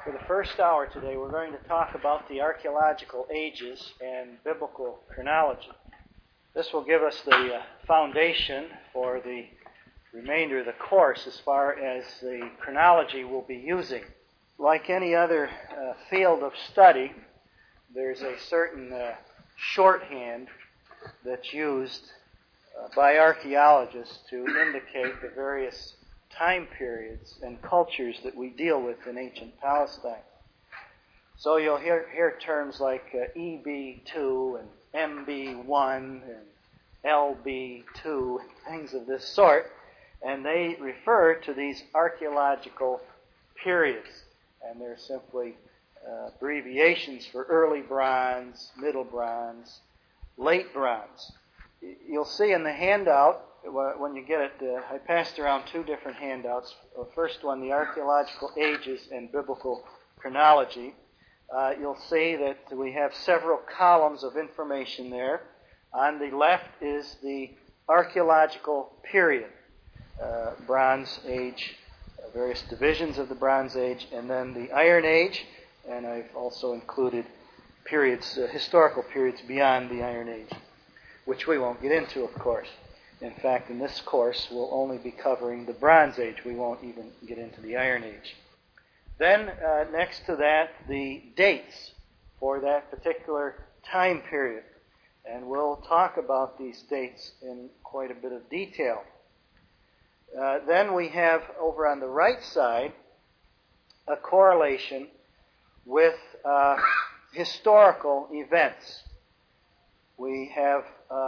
For the first hour today, we're going to talk about the archaeological ages and biblical chronology. This will give us the foundation for the remainder of the course as far as the chronology we'll be using. Like any other field of study, there's a certain shorthand that's used by archaeologists to indicate the various time periods and cultures that we deal with in ancient Palestine. So you'll hear terms like EB2 and MB1 and LB2, things of this sort, and they refer to these archaeological periods, and they're simply abbreviations for early bronze, middle bronze, late bronze. You'll see in the handout, when you get it, I passed around two different handouts. The first one, the archaeological ages and biblical chronology. You'll see that we have several columns of information there. On the left is the archaeological period, Bronze Age, various divisions of the Bronze Age, and then the Iron Age, and I've also included periods, historical periods beyond the Iron Age, which we won't get into, of course. In fact, in this course, we'll only be covering the Bronze Age. We won't even get into the Iron Age. Then, next to that, the dates for that particular time period. And we'll talk about these dates in quite a bit of detail. Then we have, over on the right side, a correlation with historical events. We have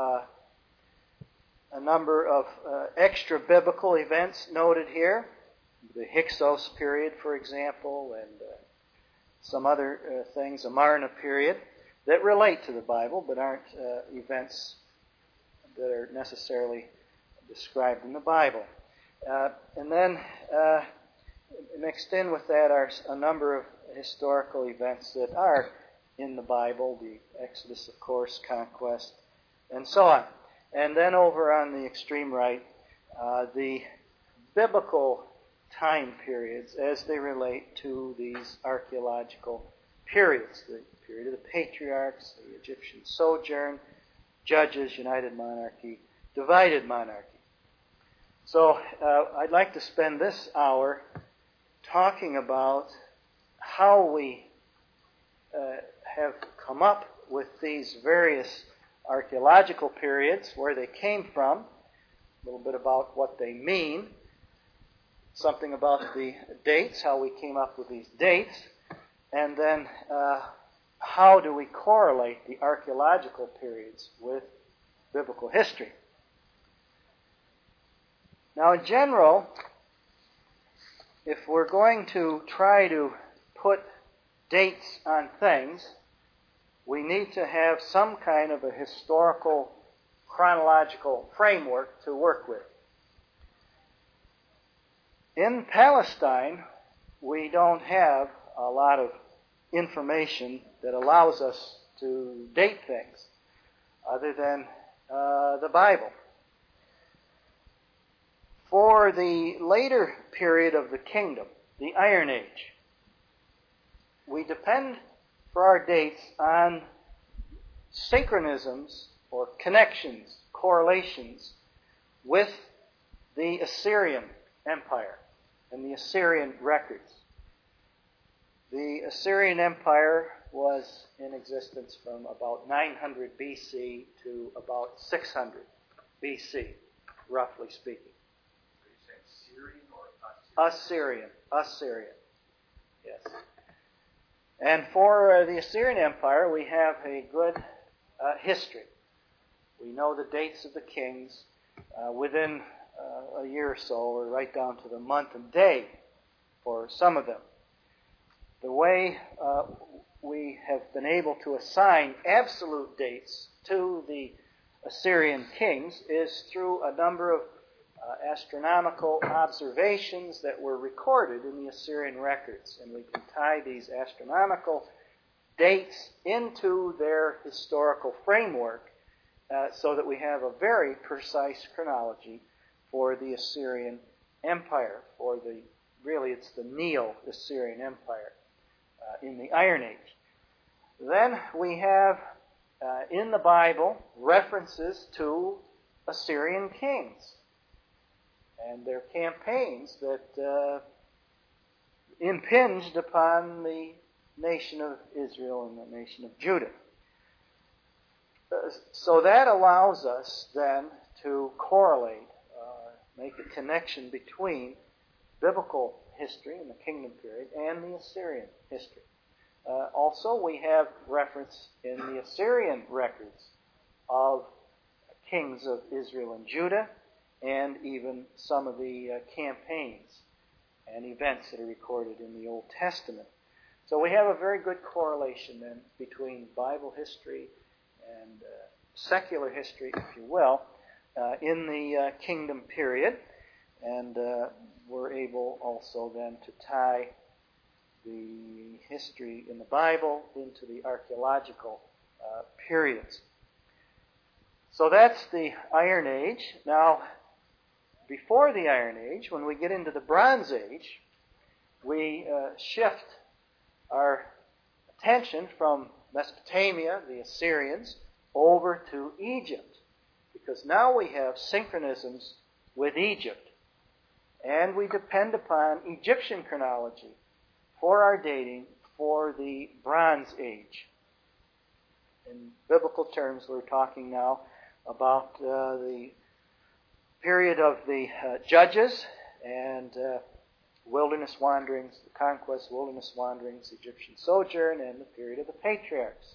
a number of extra-biblical events noted here. The Hyksos period, for example, and some other things, Amarna period, that relate to the Bible but aren't events that are necessarily described in the Bible. And then mixed in with that are a number of historical events that are in the Bible, the Exodus, of course, conquest, and so on. And then over on the extreme right, the biblical time periods as they relate to these archaeological periods. The period of the patriarchs, the Egyptian sojourn, Judges, united monarchy, divided monarchy. So I'd like to spend this hour talking about how we have come up with these various archaeological periods, where they came from, a little bit about what they mean, something about the dates, how we came up with these dates, and then how do we correlate the archaeological periods with biblical history. Now, in general, if we're going to try to put dates on things, we need to have some kind of a historical, chronological framework to work with. In Palestine, we don't have a lot of information that allows us to date things other than the Bible. For the later period of the kingdom, the Iron Age, we depend for our dates on synchronisms or connections, correlations with the Assyrian Empire and the Assyrian records. The Assyrian Empire was in existence from about 900 BC to about 600 BC, roughly speaking. Are you saying Syrian or Assyrian? Assyrian, yes. And for the Assyrian Empire, we have a good history. We know the dates of the kings within a year or so, or right down to the month and day for some of them. The way we have been able to assign absolute dates to the Assyrian kings is through a number of astronomical observations that were recorded in the Assyrian records. And we can tie these astronomical dates into their historical framework so that we have a very precise chronology for the Assyrian Empire, for the, really it's the Neo-Assyrian Empire. in the Iron Age. Then we have in the Bible references to Assyrian kings and their campaigns that impinged upon the nation of Israel and the nation of Judah. So that allows us then to correlate, make a connection between biblical history in the kingdom period and the Assyrian history. Also, we have reference in the Assyrian records of kings of Israel and Judah, and even some of the campaigns and events that are recorded in the Old Testament. So we have a very good correlation then between Bible history and secular history, if you will, in the kingdom period. And we're able also then to tie the history in the Bible into the archaeological periods. So that's the Iron Age. Now, before the Iron Age, when we get into the Bronze Age, we shift our attention from Mesopotamia, the Assyrians, over to Egypt, because now we have synchronisms with Egypt, and we depend upon Egyptian chronology for our dating for the Bronze Age. In biblical terms, we're talking now about the period of the Judges and wilderness wanderings, the conquest, wilderness wanderings, Egyptian sojourn, and the period of the patriarchs.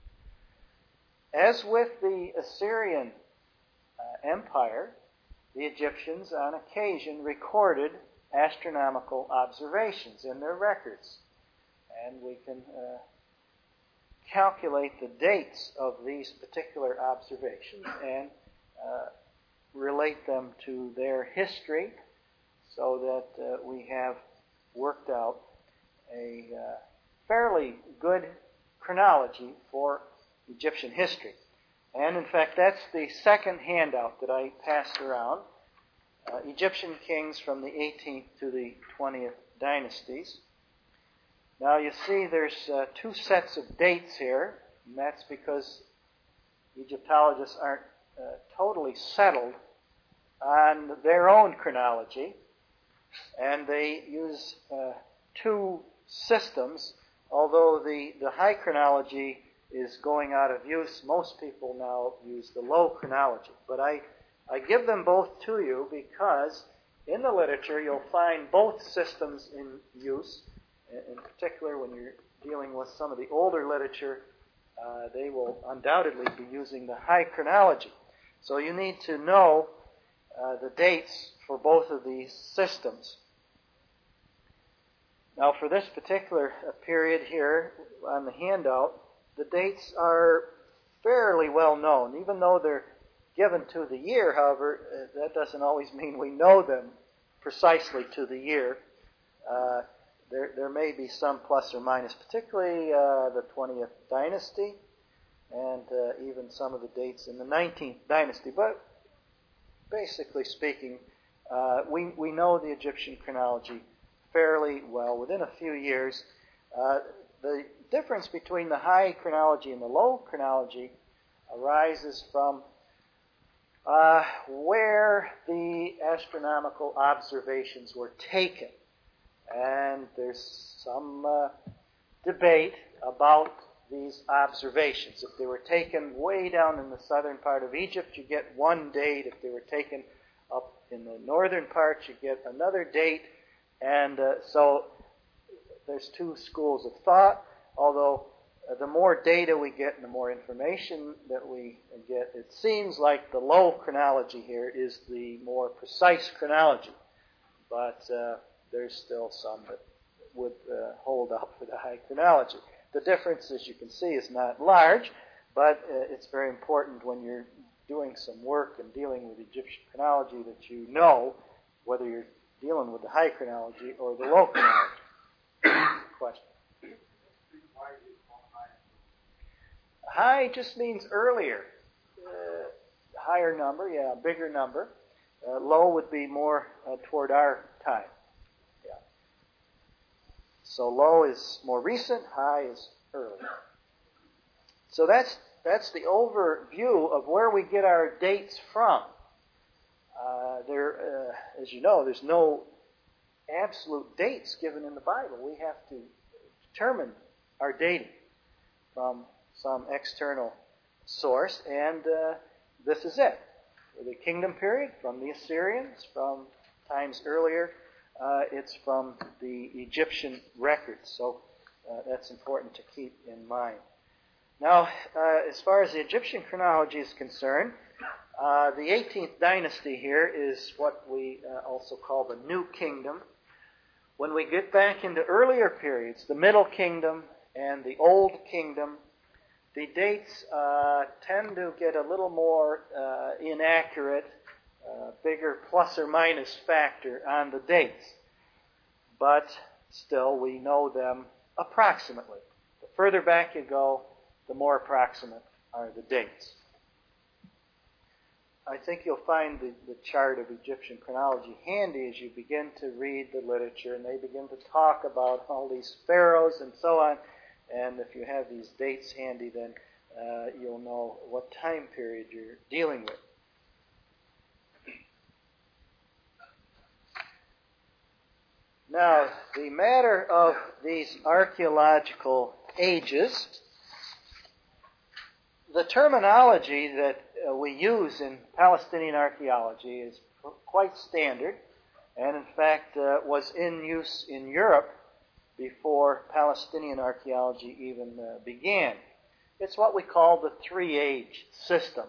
As with the Assyrian Empire, the Egyptians on occasion recorded astronomical observations in their records. And we can calculate the dates of these particular observations and relate them to their history so that we have worked out a fairly good chronology for Egyptian history. And in fact, that's the second handout that I passed around. Egyptian kings from the 18th to the 20th dynasties. Now you see there's two sets of dates here, and that's because Egyptologists aren't totally settled on their own chronology, and they use two systems. Although the high chronology is going out of use, most people now use the low chronology. But I give them both to you because in the literature you'll find both systems in use. In particular, when you're dealing with some of the older literature, they will undoubtedly be using the high chronology. So you need to know the dates for both of these systems. Now, for this particular period here on the handout, the dates are fairly well known. Even though they're given to the year, however, that doesn't always mean we know them precisely to the year. There may be some plus or minus, particularly the 20th dynasty and even some of the dates in the 19th dynasty. But basically speaking, we know the Egyptian chronology fairly well. Within a few years, the difference between the high chronology and the low chronology arises from where the astronomical observations were taken. And there's some debate about these observations. If they were taken way down in the southern part of Egypt, you get one date. If they were taken up in the northern part, you get another date. And so there's two schools of thought, although the more data we get and the more information that we get, it seems like the low chronology here is the more precise chronology. But there's still some that would hold out for the high chronology. The difference, as you can see, is not large, but it's very important when you're doing some work and dealing with Egyptian chronology that you know whether you're dealing with the high chronology or the low chronology. Question? High just means earlier. Higher number, yeah, bigger number. Low would be more toward our time. So low is more recent, high is early. So that's the overview of where we get our dates from. As you know, there's no absolute dates given in the Bible. We have to determine our dating from some external source, and this is it. For the kingdom period, from the Assyrians, from times earlier, it's from the Egyptian records. So that's important to keep in mind. Now, as far as the Egyptian chronology is concerned, the 18th dynasty here is what we also call the New Kingdom. When we get back into earlier periods, the Middle Kingdom and the Old Kingdom, the dates tend to get a little more inaccurate, bigger plus or minus factor on the dates. But still, we know them approximately. The further back you go, the more approximate are the dates. I think you'll find the chart of Egyptian chronology handy as you begin to read the literature, and they begin to talk about all these pharaohs and so on. And if you have these dates handy, then you'll know what time period you're dealing with. Now, the matter of these archaeological ages, the terminology that we use in Palestinian archaeology is quite standard, and in fact was in use in Europe before Palestinian archaeology even began. It's what we call the three-age system: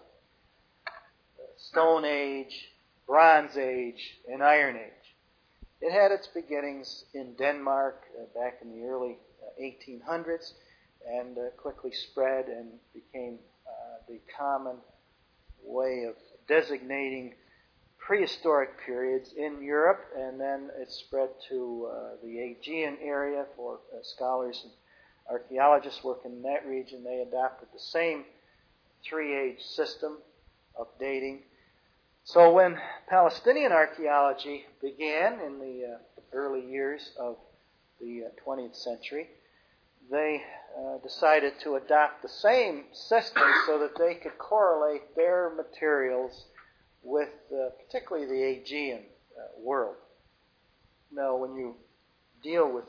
Stone Age, Bronze Age, and Iron Age. It had its beginnings in Denmark back in the early 1800s and quickly spread and became the common way of designating prehistoric periods in Europe, and then it spread to the Aegean area for scholars and archaeologists working in that region. They adopted the same three-age system of dating. So when Palestinian archaeology began in the early years of the 20th century, they decided to adopt the same system so that they could correlate their materials with particularly the Aegean world. Now, when you deal with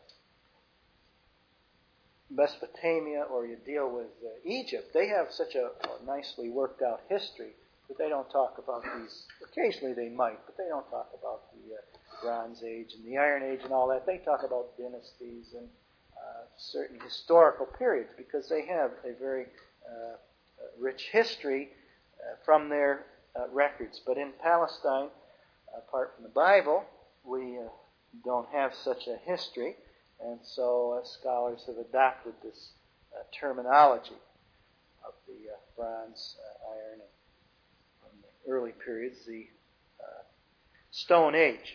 Mesopotamia or you deal with Egypt, they have such a nicely worked out history that they don't talk about these. Occasionally they might, but they don't talk about the Bronze Age and the Iron Age and all that. They talk about dynasties and certain historical periods because they have a very rich history from their records. But in Palestine, apart from the Bible, we don't have such a history, and so scholars have adopted this terminology of the Bronze, Iron, and from the early periods, the Stone Age.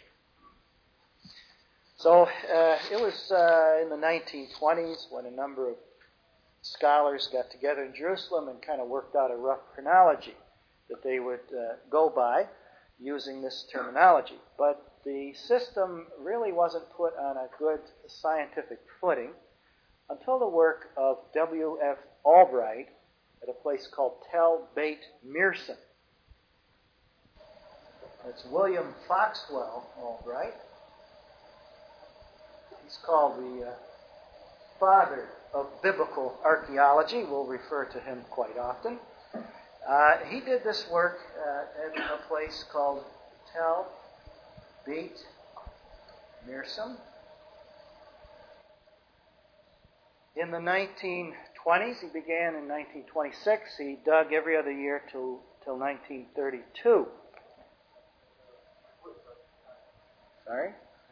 So it was in the 1920s when a number of scholars got together in Jerusalem and kind of worked out a rough chronology that they would go by using this terminology. But the system really wasn't put on a good scientific footing until the work of W.F. Albright at a place called Tel Beit Mearson. It's William Foxwell Albright. He's called the father of biblical archaeology. We'll refer to him quite often. He did this work at a place called Tel Beit Mearson. In the 1920s, he began in 1926. He dug every other year till 1932. Sorry?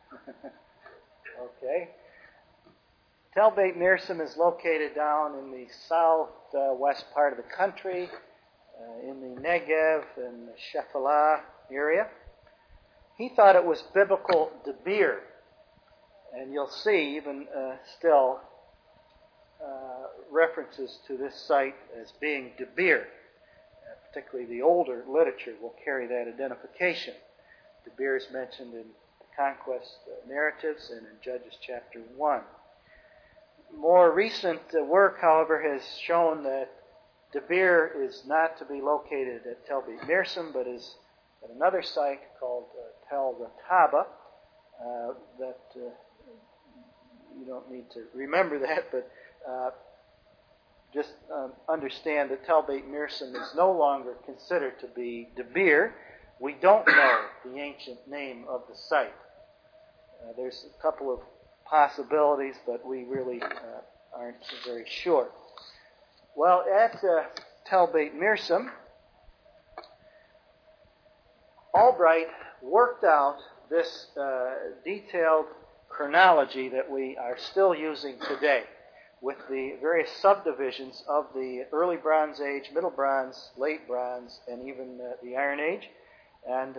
Okay. Tel Beit Mearson is located down in the southwest part of the country, in the Negev and the Shephelah area. He thought it was biblical Debir, and you'll see even still references to this site as being Debir. Particularly the older literature will carry that identification. Debir is mentioned in the conquest narratives and in Judges chapter 1. More recent work, however, has shown that Debir is not to be located at Tel Beit Mirsim, but is at another site called Tel Rataba. You don't need to remember that, but just understand that Tel Beit Mirsim is no longer considered to be Debir. We don't know the ancient name of the site. There's a couple of possibilities, but we really aren't very sure. Well, at Tel Beit Mirsim, Albright worked out this detailed chronology that we are still using today, with the various subdivisions of the early Bronze Age, Middle Bronze, Late Bronze, and even the Iron Age. And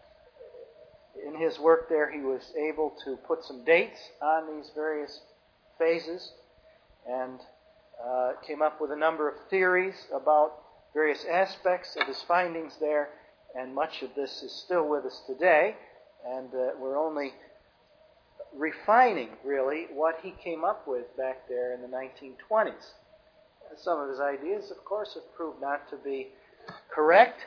in his work there, he was able to put some dates on these various phases and came up with a number of theories about various aspects of his findings there, and much of this is still with us today, and we're only refining, really, what he came up with back there in the 1920s. Some of his ideas, of course, have proved not to be correct.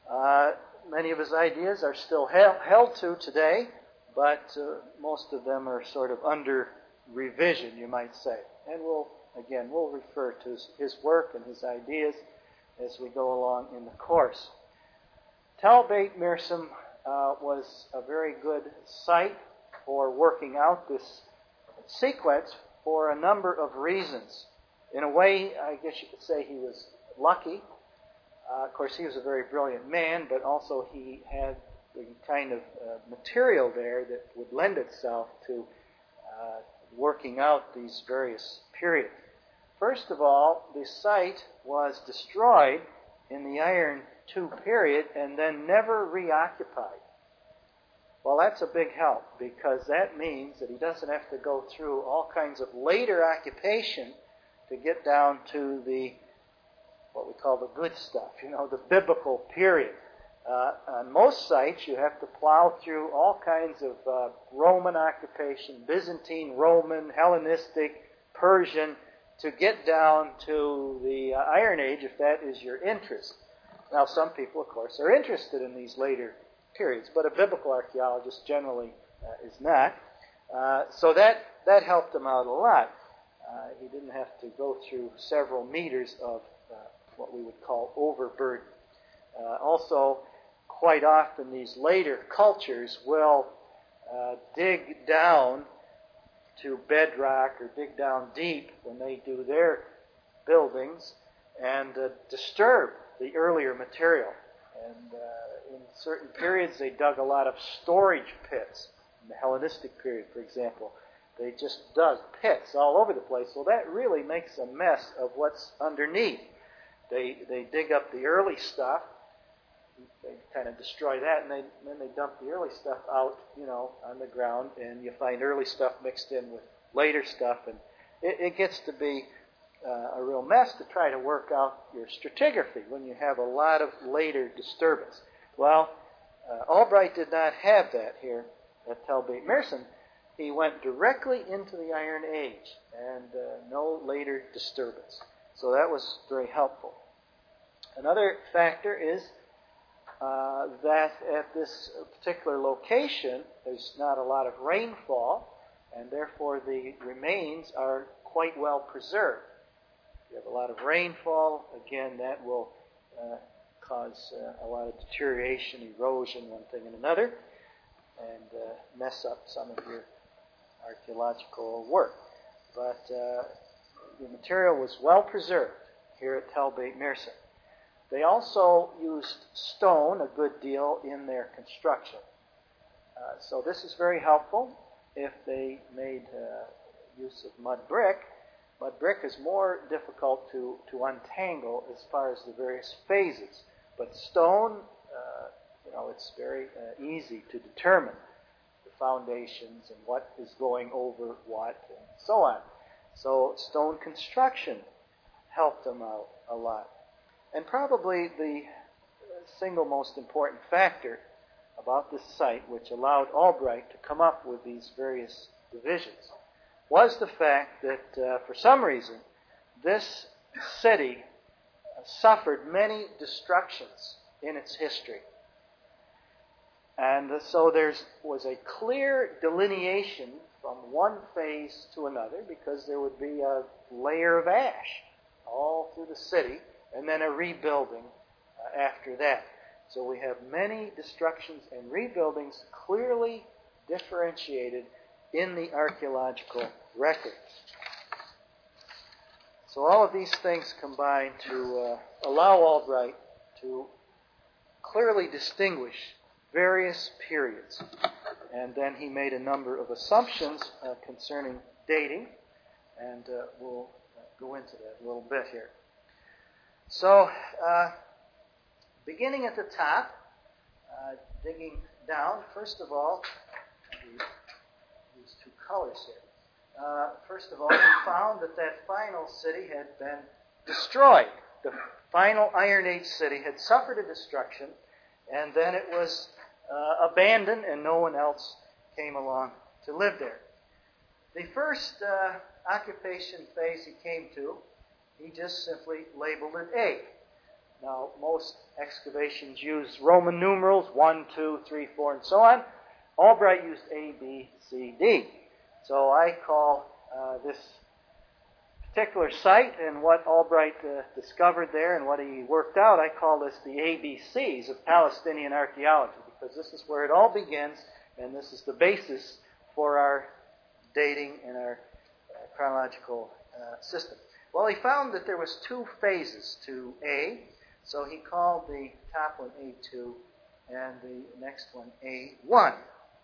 Many of his ideas are still held to today, but most of them are sort of under revision, you might say. And we'll refer to his work and his ideas as we go along in the course. Tel Beit Mirsim was a very good site for working out this sequence for a number of reasons. In a way, I guess you could say he was lucky. Of course, he was a very brilliant man, but also he had the kind of material there that would lend itself to working out these various periods. First of all, the site was destroyed in the Iron II period and then never reoccupied. Well, that's a big help, because that means that he doesn't have to go through all kinds of later occupation to get down to what we call the good stuff, the biblical period. On most sites, you have to plow through all kinds of Roman occupation, Byzantine, Roman, Hellenistic, Persian, to get down to the Iron Age, if that is your interest. Now, some people, of course, are interested in these later periods, but a biblical archaeologist generally is not. So that helped him out a lot. He didn't have to go through several meters of what we would call overburden. Also, quite often these later cultures will dig down to bedrock or dig down deep when they do their buildings and disturb the earlier material. And in certain periods, they dug a lot of storage pits. In the Hellenistic period, for example, they just dug pits all over the place. Well, that really makes a mess of what's underneath. They dig up the early stuff, they kind of destroy that, and then they dump the early stuff out, on the ground, and you find early stuff mixed in with later stuff, and it gets to be a real mess to try to work out your stratigraphy when you have a lot of later disturbance. Well, Albright did not have that here at Tel Beit Mirsim. He went directly into the Iron Age and no later disturbance. So that was very helpful. Another factor is that at this particular location, there's not a lot of rainfall, and therefore the remains are quite well preserved. If you have a lot of rainfall, again, that will cause a lot of deterioration, erosion, one thing and another, and mess up some of your archaeological work. But the material was well preserved here at Tel Beit Mirsim. They also used stone a good deal in their construction. So this is very helpful. If they made use of mud brick is more difficult to untangle as far as the various phases. But stone, it's very easy to determine the foundations and what is going over what and so on. So stone construction helped them out a lot. And probably the single most important factor about this site, which allowed Albright to come up with these various divisions, was the fact that for some reason this city suffered many destructions in its history. And so there was a clear delineation from one phase to another, because there would be a layer of ash all through the city and then a rebuilding after that. So we have many destructions and rebuildings clearly differentiated in the archaeological record. So all of these things combine to allow Albright to clearly distinguish various periods. And then he made a number of assumptions concerning dating, and we'll go into that a little bit here. So, beginning at the top, digging down, first of all, use two colors here. First of all, we found that final city had been destroyed. The final Iron Age city had suffered a destruction, and then it was abandoned, and no one else came along to live there. The first occupation phase he came to, he just simply labeled it A. Now, most excavations use Roman numerals, 1, 2, 3, 4, and so on. Albright used A, B, C, D. So I call this particular site and what Albright discovered there and what he worked out, I call this the ABCs of Palestinian archaeology, because this is where it all begins, and this is the basis for our dating and our chronological system. Well, he found that there was two phases to A, so he called the top one A2 and the next one A1.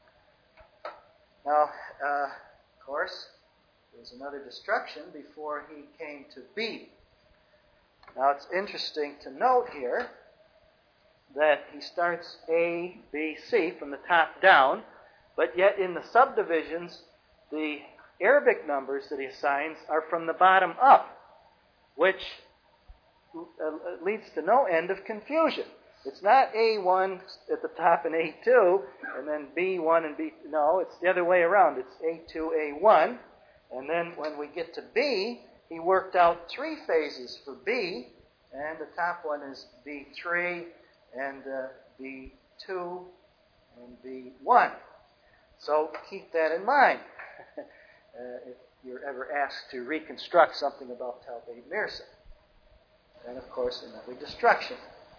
Now, of course, there was another destruction before he came to B. Now, it's interesting to note here that he starts A, B, C from the top down, but yet in the subdivisions, the Arabic numbers that he assigns are from the bottom up, which leads to no end of confusion. It's not A1 at the top and A2, and then B1 and B. No, it's the other way around. It's A2, A1, and then when we get to B, he worked out three phases for B, and the top one is B3 and B2 and B1. So keep that in mind if you're ever asked to reconstruct something about Tel Beit Mirza. And of course, another destruction.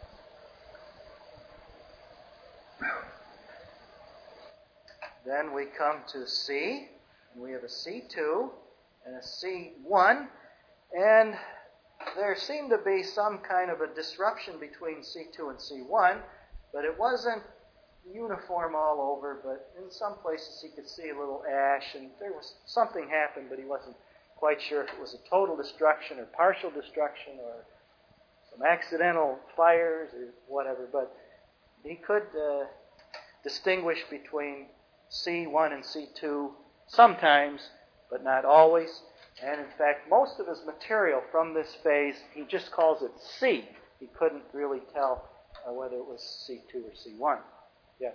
Then we come to C, and we have a C2 and a C1, and there seemed to be some kind of a disruption between C2 and C1, but it wasn't uniform all over, but in some places he could see a little ash, and there was something happened, but he wasn't quite sure if it was a total destruction or partial destruction or some accidental fires or whatever, but he could distinguish between C1 and C2 sometimes, but not always. And in fact, most of his material from this phase, he just calls it C. He couldn't really tell whether it was C2 or C1. Yes?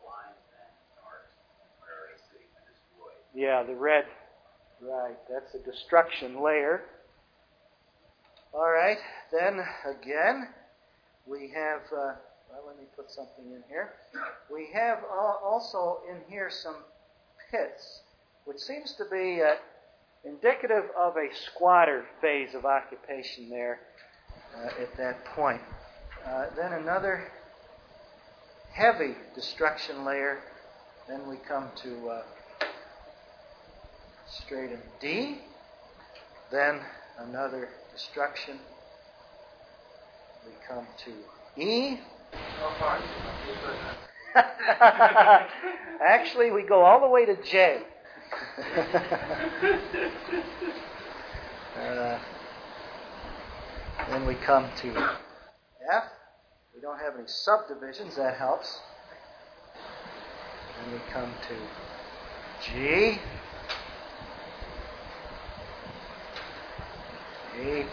Yeah, the red. Right, that's a destruction layer. All right, then again, we have, let me put something in here. We have also in here some pits, which seems to be indicative of a squatter phase of occupation there at that point. Then another heavy destruction layer. Then we come to stratum D. Then another destruction. We come to E. Actually, we go all the way to J. Then we come to F. We don't have any subdivisions, that helps. Then we come to G. H.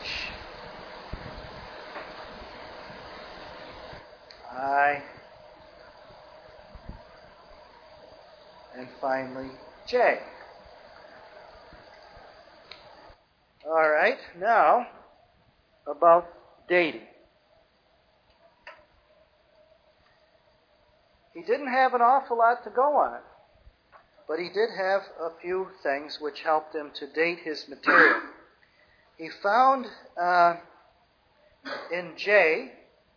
I. finally J. All right, now about dating. He didn't have an awful lot to go on, but he did have a few things which helped him to date his material. He found in J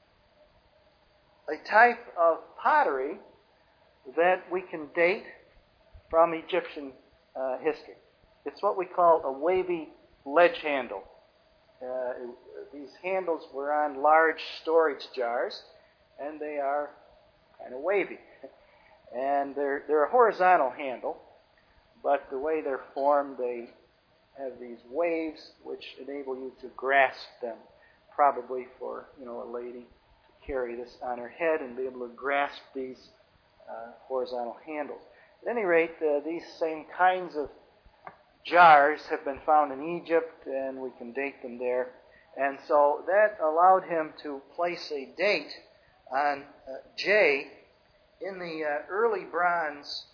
a type of pottery that we can date from Egyptian history. It's what we call a wavy ledge handle. These handles were on large storage jars, and they are kind of wavy. And they're a horizontal handle, but the way they're formed, they have these waves which enable you to grasp them, probably for a lady to carry this on her head and be able to grasp these horizontal handles. At any rate, these same kinds of jars have been found in Egypt, and we can date them there. And so that allowed him to place a date on J in the early Bronze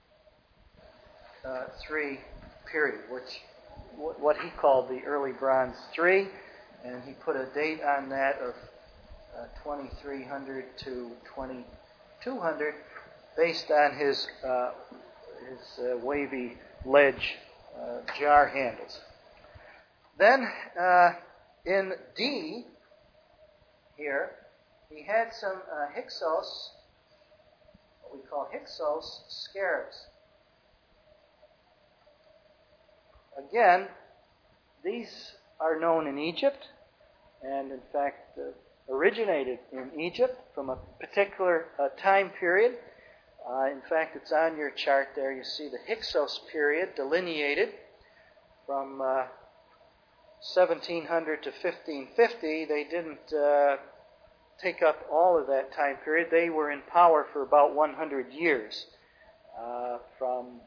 III period, which what he called the early Bronze III, and he put a date on that of 2300 to 2200, based on his wavy ledge jar handles. Then in D here, he had some Hyksos, what we call Hyksos scarabs. Again, these are known in Egypt, and in fact originated in Egypt from a particular time period. In fact, it's on your chart there. You see the Hyksos period delineated from 1700 to 1550. They didn't take up all of that time period. They were in power for about 100 years, from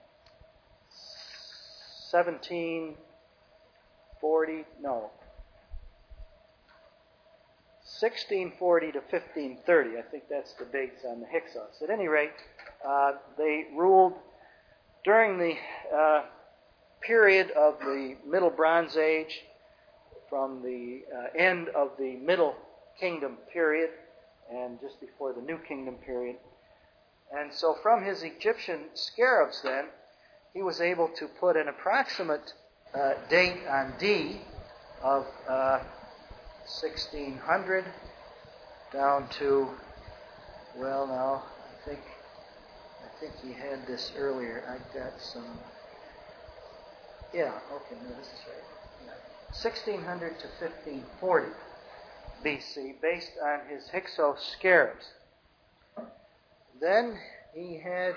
1640 to 1530. I think that's the dates on the Hyksos. At any rate, they ruled during the period of the Middle Bronze Age, from the end of the Middle Kingdom period and just before the New Kingdom period. And so from his Egyptian scarabs then, he was able to put an approximate date on D of 1600 down to, well, now, I think he had this earlier. I got some, no, this is right. Yeah. 1600 to 1540 BC, based on his Hyksos scarabs. Then he had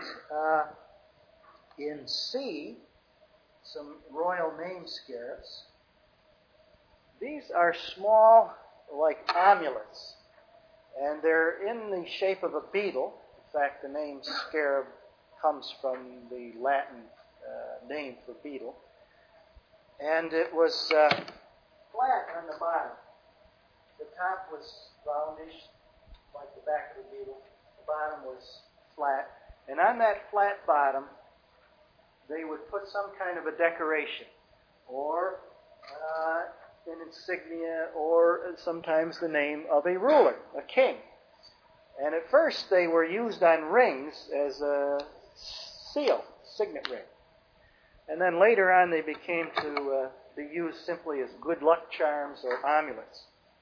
in C some royal name scarabs. These are small, like amulets, and they're in the shape of a beetle. In fact, the name scarab comes from the Latin name for beetle. And it was flat on the bottom. The top was roundish, like the back of the beetle. The bottom was flat. And on that flat bottom, they would put some kind of a decoration, or an insignia, or sometimes the name of a ruler, a king. And at first they were used on rings as a seal, signet ring. And then later on they became to be used simply as good luck charms or amulets.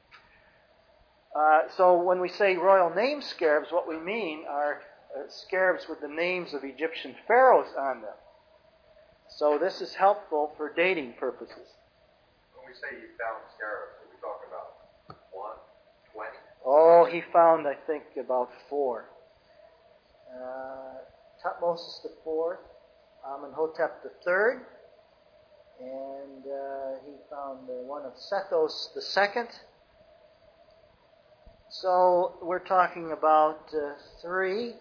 So when we say royal name scarabs, what we mean are scarabs with the names of Egyptian pharaohs on them. So this is helpful for dating purposes. When we say you found scarabs, are we talking about 1, 20? Oh, he found, I think, about 4. Tutmosis IV, Amenhotep III, and he found one of Sethos II. So we're talking about three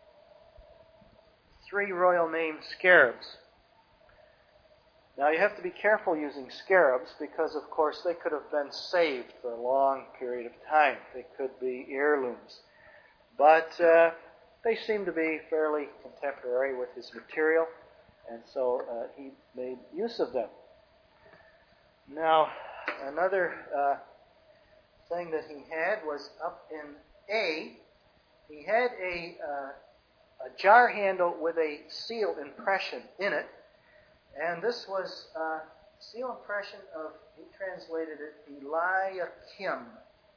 royal name scarabs. Now you have to be careful using scarabs because, of course, they could have been saved for a long period of time. They could be heirlooms. But they seem to be fairly contemporary with his material, and so he made use of them. Now, another thing that he had was up in A. He had a jar handle with a seal impression in it, and this was a seal impression of, he translated it, Eliakim.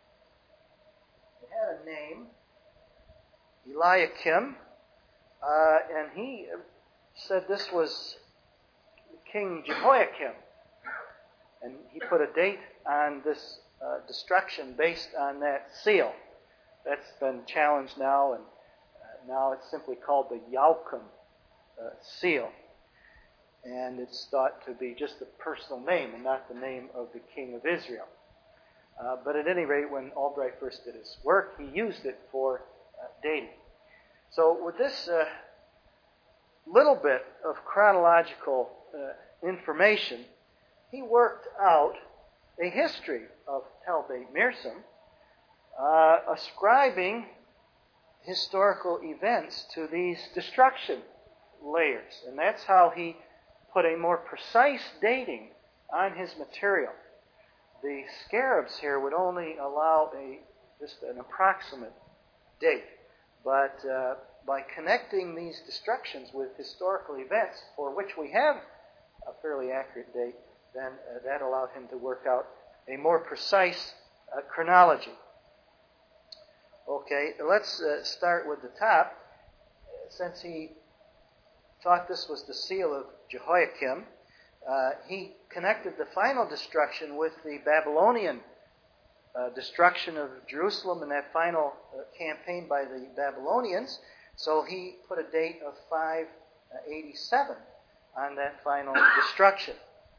It had a name, Eliakim, and he said this was King Jehoiakim, and he put a date on this destruction based on that seal. That's been challenged now, and now it's simply called the Yaukim seal. And it's thought to be just a personal name and not the name of the king of Israel. But at any rate, when Albright first did his work, he used it for dating. So with this little bit of chronological information, he worked out a history of Tel Beit Mirsum, ascribing historical events to these destruction layers. And that's how he put a more precise dating on his material. The scarabs here would only allow just an approximate date. But by connecting these destructions with historical events for which we have a fairly accurate date, then that allowed him to work out a more precise chronology. Okay, let's start with the top. Since he thought this was the seal of Jehoiakim, he connected the final destruction with the Babylonian destruction of Jerusalem and that final campaign by the Babylonians. So he put a date of 587 on that final destruction.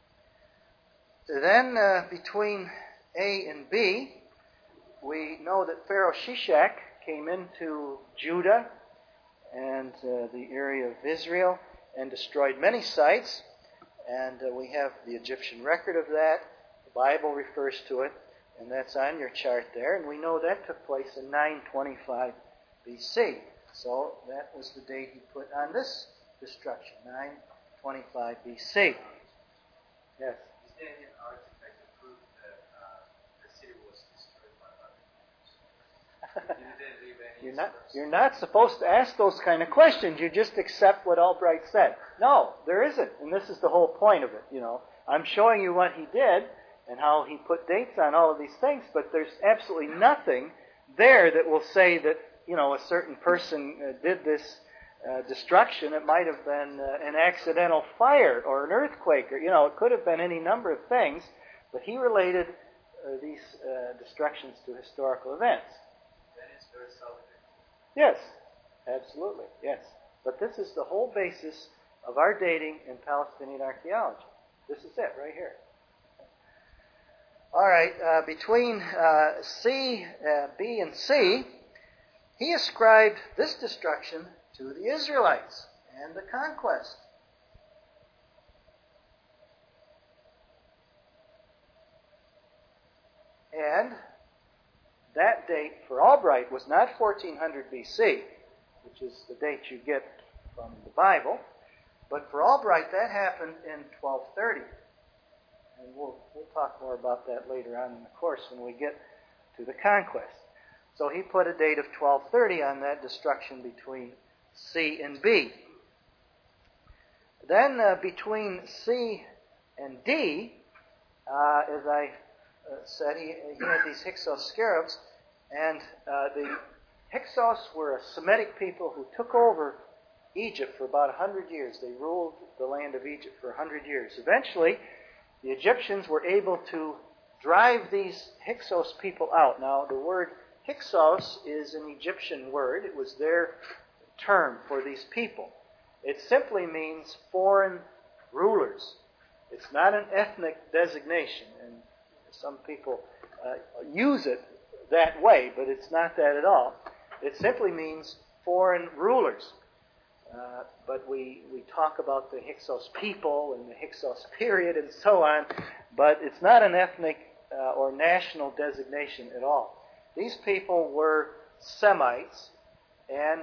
Then between A and B, we know that Pharaoh Shishak came into Judah and the area of Israel and destroyed many sites. And we have the Egyptian record of that. The Bible refers to it, and that's on your chart there. And we know that took place in 925 BC. So that was the date he put on this destruction, 925 BC. Yes? Is there any artifact that proves that the city was destroyed by Babylonians? Did they leave any You're not supposed to ask those kind of questions. You just accept what Albright said. No, there isn't. And this is the whole point of it, I'm showing you what he did and how he put dates on all of these things, but there's absolutely nothing there that will say that, a certain person did this destruction. It might have been an accidental fire or an earthquake, or, it could have been any number of things, but he related these destructions to historical events. That is very solid. Yes, absolutely, yes. But this is the whole basis of our dating in Palestinian archaeology. This is it right here. All right, between B and C, he ascribed this destruction to the Israelites and the conquest. And that date for Albright was not 1400 BC, which is the date you get from the Bible, but for Albright that happened in 1230. And we'll talk more about that later on in the course when we get to the conquest. So he put a date of 1230 on that destruction between C and B. Then between C and D, as I said, he had these Hyksos scarabs, and the Hyksos were a Semitic people who took over Egypt for about 100 years. They ruled the land of Egypt for 100 years. Eventually, the Egyptians were able to drive these Hyksos people out. Now, the word Hyksos is an Egyptian word. It was their term for these people. It simply means foreign rulers. It's not an ethnic designation, and some people use it that way, but it's not that at all. It simply means foreign rulers. But we talk about the Hyksos people and the Hyksos period and so on, but it's not an ethnic or national designation at all. These people were Semites, and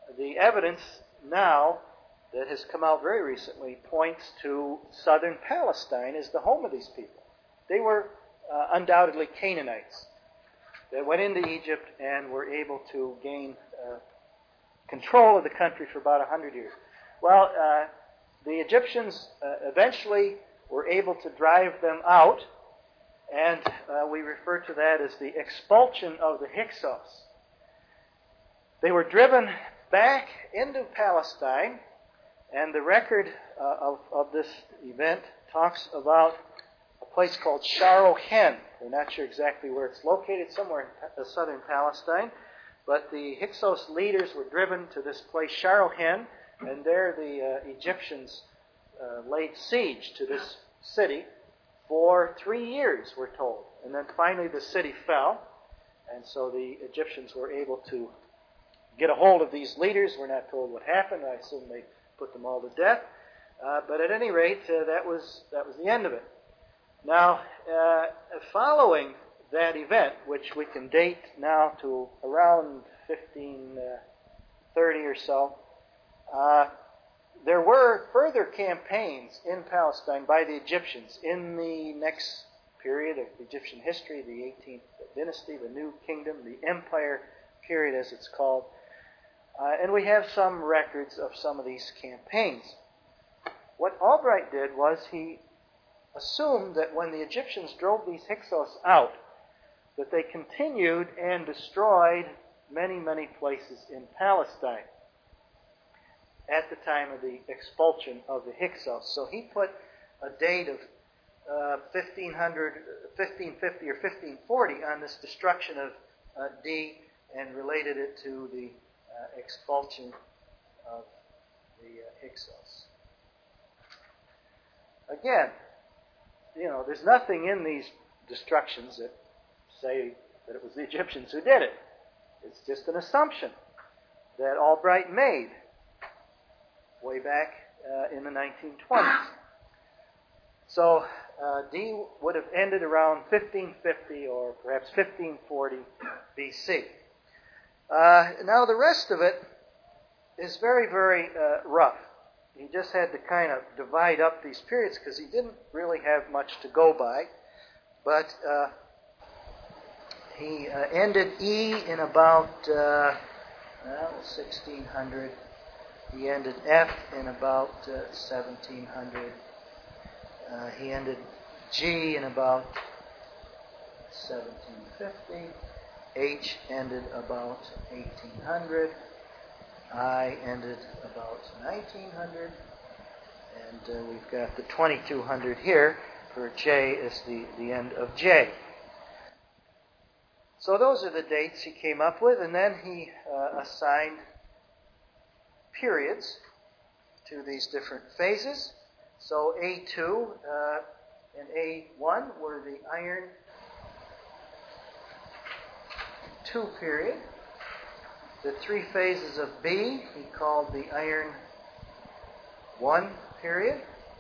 the evidence now that has come out very recently points to southern Palestine as the home of these people. They were undoubtedly Canaanites that went into Egypt and were able to gain control of the country for about 100 years. Well, the Egyptians eventually were able to drive them out, and we refer to that as the expulsion of the Hyksos. They were driven back into Palestine, and the record of this event talks about a place called Sharohen. We're not sure exactly where it's located, somewhere in southern Palestine, but the Hyksos leaders were driven to this place, Sharohen, and there the Egyptians laid siege to this city for 3 years, we're told. And then finally the city fell, and so the Egyptians were able to get a hold of these leaders. We're not told what happened. I assume they put them all to death. But at any rate, that was the end of it. Now, following that event, which we can date now to around 1530 or so, there were further campaigns in Palestine by the Egyptians in the next period of Egyptian history, the 18th dynasty, the New Kingdom, the Empire period as it's called. And we have some records of some of these campaigns. What Albright did was he assumed that when the Egyptians drove these Hyksos out, that they continued and destroyed many, many places in Palestine at the time of the expulsion of the Hyksos. So he put a date of 1550 or 1540 on this destruction of D and related it to the expulsion of the Hyksos. Again, there's nothing in these destructions that say that it was the Egyptians who did it. It's just an assumption that Albright made way back in the 1920s. So D would have ended around 1550 or perhaps 1540 BC. Now the rest of it is very, very rough. He just had to kind of divide up these periods because he didn't really have much to go by. But he ended E in about 1600. He ended F in about 1700. He ended G in about 1750. H ended about 1800. I ended about 1900. And we've got the 2200 here for J is the end of J. So those are the dates he came up with, and then he assigned periods to these different phases. So A2 and A1 were the Iron II period. The 3 phases of B he called the Iron I period.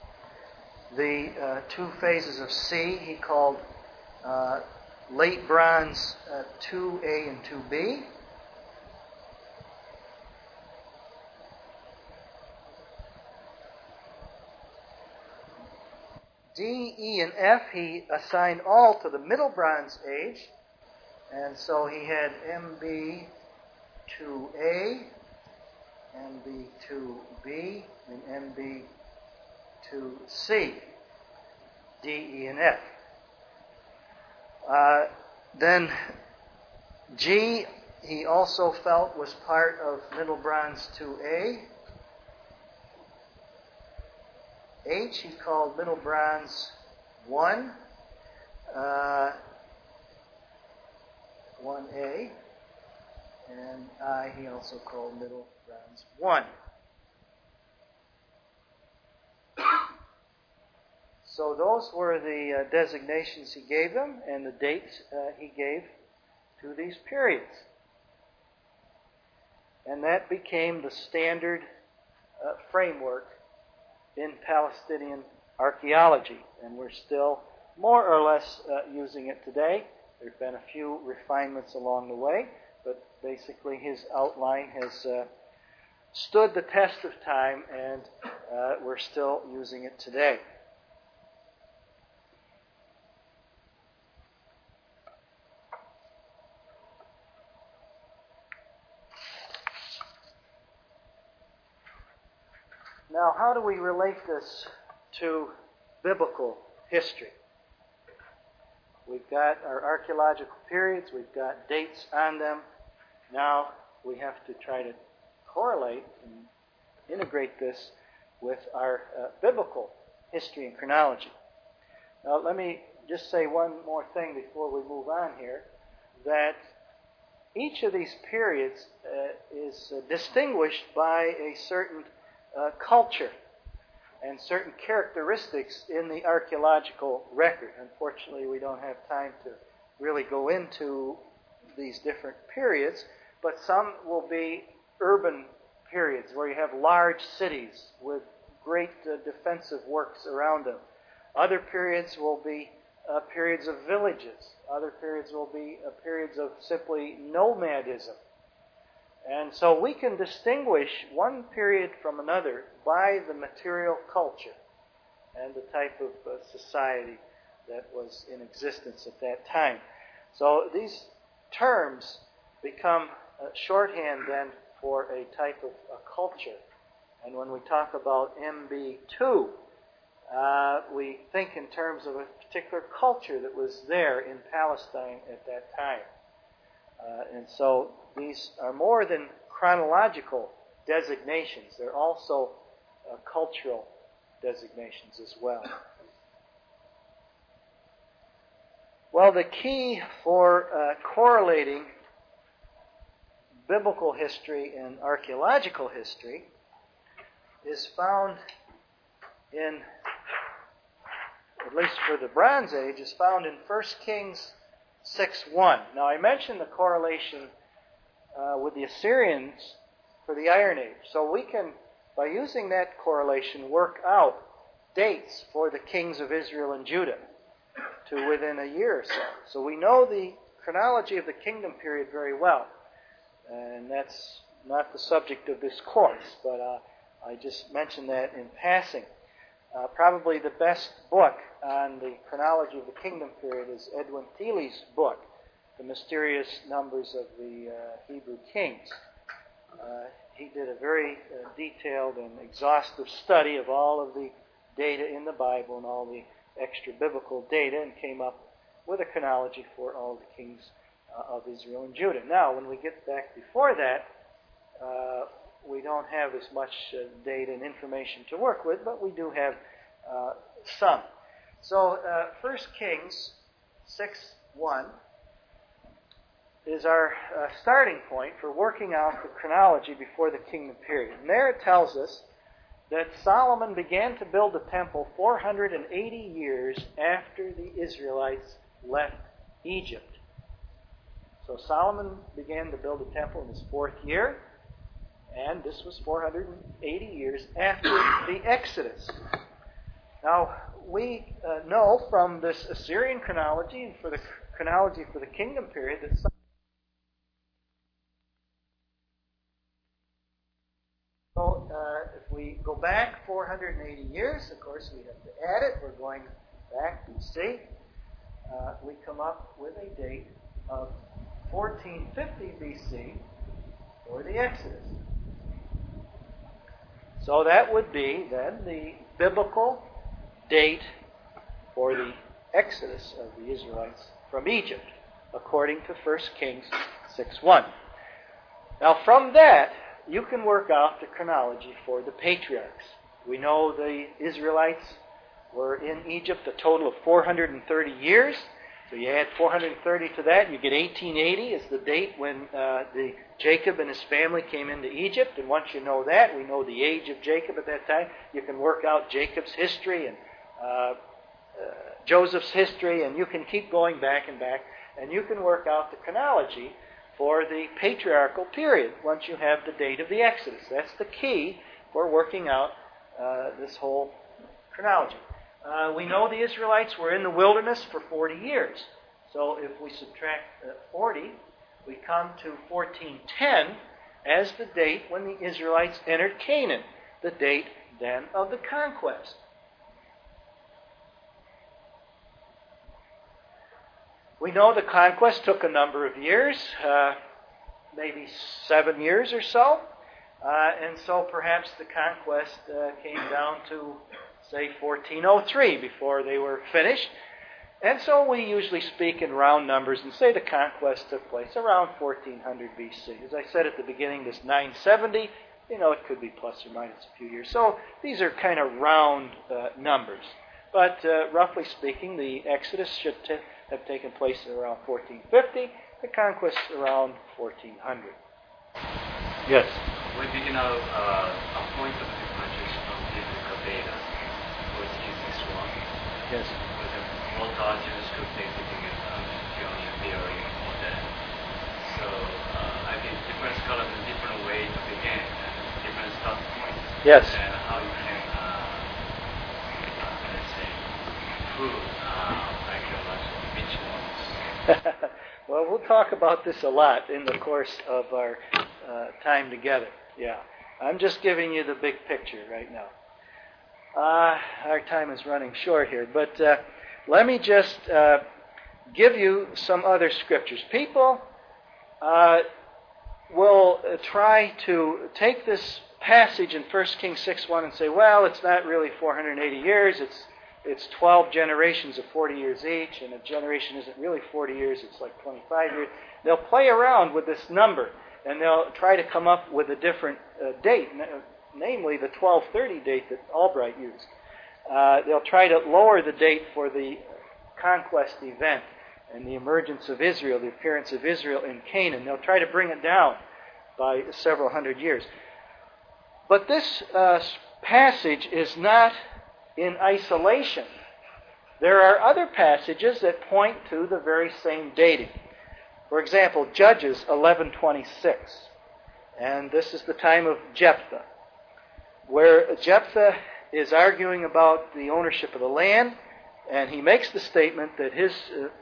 The 2 phases of C he called Late Bronze 2A and 2B. D, E, and F he assigned all to the Middle Bronze Age. And so he had MB 2A, MB 2B, and MB 2C. D, E, and F. Then G he also felt was part of Middle Bronze 2A. H he called Middle Bronze 1, 1A, and I he also called Middle Bronze 1. So those were the designations he gave them and the dates he gave to these periods. And that became the standard framework in Palestinian archaeology. And we're still more or less using it today. There have been a few refinements along the way, but basically his outline has stood the test of time, and we're still using it today. Now, how do we relate this to biblical history? We've got our archaeological periods, we've got dates on them. Now we have to try to correlate and integrate this with our biblical history and chronology. Now let me just say one more thing before we move on here, that each of these periods is distinguished by a certain culture and certain characteristics in the archaeological record. Unfortunately, we don't have time to really go into these different periods, but some will be urban periods where you have large cities with great defensive works around them. Other periods will be periods of villages. Other periods will be periods of simply nomadism. And so we can distinguish one period from another by the material culture and the type of society that was in existence at that time. So these terms become shorthand then for a type of a culture. And when we talk about MB2, we think in terms of a particular culture that was there in Palestine at that time. And so these are more than chronological designations. They're also cultural designations as well. Well, the key for correlating biblical history and archaeological history is found in, at least for the Bronze Age, is found in 1 Kings 6:1. Now, I mentioned the correlation with the Assyrians for the Iron Age. So we can, by using that correlation, work out dates for the kings of Israel and Judah to within a year or so. So we know the chronology of the kingdom period very well. And that's not the subject of this course, but I just mentioned that in passing. Probably the best book on the chronology of the kingdom period is Edwin Thiele's book, The Mysterious Numbers of the Hebrew Kings. He did a very detailed and exhaustive study of all of the data in the Bible and all the extra biblical data, and came up with a chronology for all the kings of Israel and Judah. Now, when we get back before that, we don't have as much data and information to work with, but we do have some. So, 1 Kings 6:1 is our starting point for working out the chronology before the kingdom period. And there it tells us that Solomon began to build the temple 480 years after the Israelites left Egypt. So Solomon began to build the temple in his 4th year, and this was 480 years after the Exodus. Now, we know from this Assyrian chronology and for the chronology for the kingdom period that if we go back 480 years, of course we have to add it. We're going back BC. We come up with a date of 1450 BC for the Exodus. So that would be then the biblical date for the Exodus of the Israelites from Egypt, according to 1 Kings 6:1. Now from that, you can work out the chronology for the patriarchs. We know the Israelites were in Egypt a total of 430 years. So you add 430 to that, you get 1880 is the date when Jacob and his family came into Egypt. And once you know that, we know the age of Jacob at that time. You can work out Jacob's history and Joseph's history, and you can keep going back and back, and you can work out the chronology for the patriarchal period once you have the date of the Exodus. That's the key for working out this whole chronology. We know the Israelites were in the wilderness for 40 years. So if we subtract 40, we come to 1410, as the date when the Israelites entered Canaan, the date then of the conquest. We know the conquest took a number of years, maybe 7 years or so. And so perhaps the conquest came down to, say, 1403 before they were finished. And so we usually speak in round numbers and say the conquest took place around 1400 BC. As I said at the beginning, this 970, it could be plus or minus a few years. So these are kind of round numbers. But roughly speaking, the Exodus should have taken place around 1450, the conquest around 1400. Yes? We begin our point of differentiation of biblical data for this one. Yes. Because most arguments could take the theory or that. So I think different scholars have different way to begin and different start points. Yes. And how you can, let's say, prove which ones. Well, we'll talk about this a lot in the course of our time together. Yeah. I'm just giving you the big picture right now. Our time is running short here, but let me just give you some other scriptures. People will try to take this passage in 1 Kings 6:1 and say, well, it's not really 480 years, it's 12 generations of 40 years each, and a generation isn't really 40 years, it's like 25 years. They'll play around with this number, and they'll try to come up with a different date, namely the 1230 date that Albright used. They'll try to lower the date for the conquest event and the emergence of Israel, the appearance of Israel in Canaan. They'll try to bring it down by several hundred years. But this passage is not in isolation. There are other passages that point to the very same dating. For example, Judges 11:26, and this is the time of Jephthah, where Jephthah is arguing about the ownership of the land, and he makes the statement that his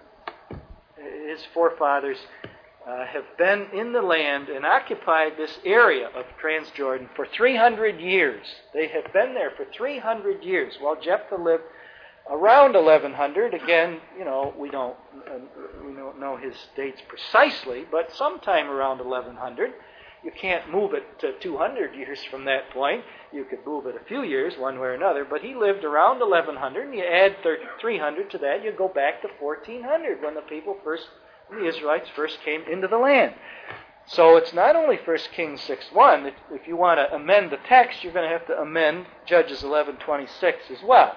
forefathers have been in the land and occupied this area of Transjordan for 300 years. They have been there for 300 years, while Jephthah lived around 1100. Again, we don't know his dates precisely, but sometime around 1100. You can't move it to 200 years from that point. You could move it a few years, one way or another, but he lived around 1100, and you add 300 to that, you go back to 1400 when the Israelites first came into the land. So it's not only 1 Kings 6:1. If you want to amend the text, you're going to have to amend Judges 11:26 as well.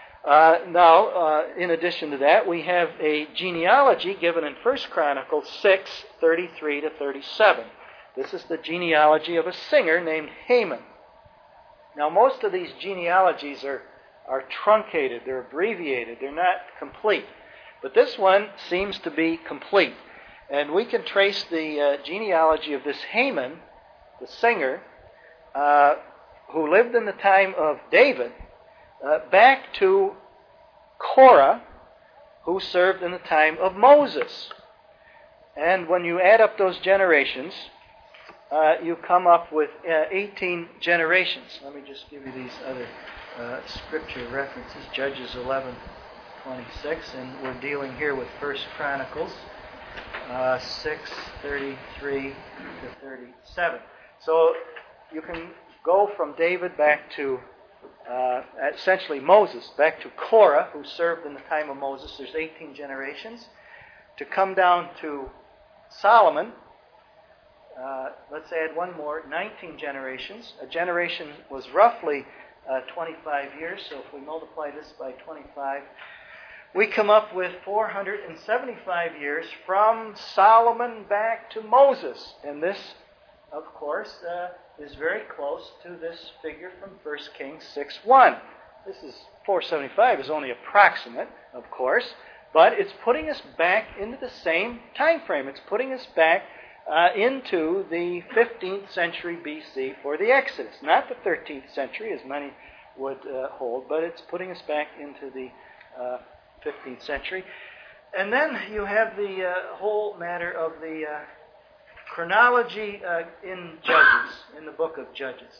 Now, in addition to that, we have a genealogy given in 1 Chronicles 6:33 to 37. This is the genealogy of a singer named Haman. Now, most of these genealogies are truncated, they're abbreviated, they're not complete. But this one seems to be complete. And we can trace the genealogy of this Haman, the singer, who lived in the time of David, back to Korah, who served in the time of Moses. And when you add up those generations, you come up with 18 generations. Let me just give you these other scripture references. Judges 11:26, and we're dealing here with 1 Chronicles 6:33 to 37. So you can go from David back to essentially Moses, back to Korah, who served in the time of Moses. There's 18 generations. To come down to Solomon, let's add one more, 19 generations. A generation was roughly 25 years, so if we multiply this by 25, we come up with 475 years from Solomon back to Moses. And this, of course, is very close to this figure from 1 Kings 6:1. This is 475 is only approximate, of course, but it's putting us back into the same time frame. It's putting us back into the 15th century BC for the Exodus. Not the 13th century, as many would hold, but it's putting us back into the 15th century. And then you have the whole matter of the chronology in Judges, in the book of Judges.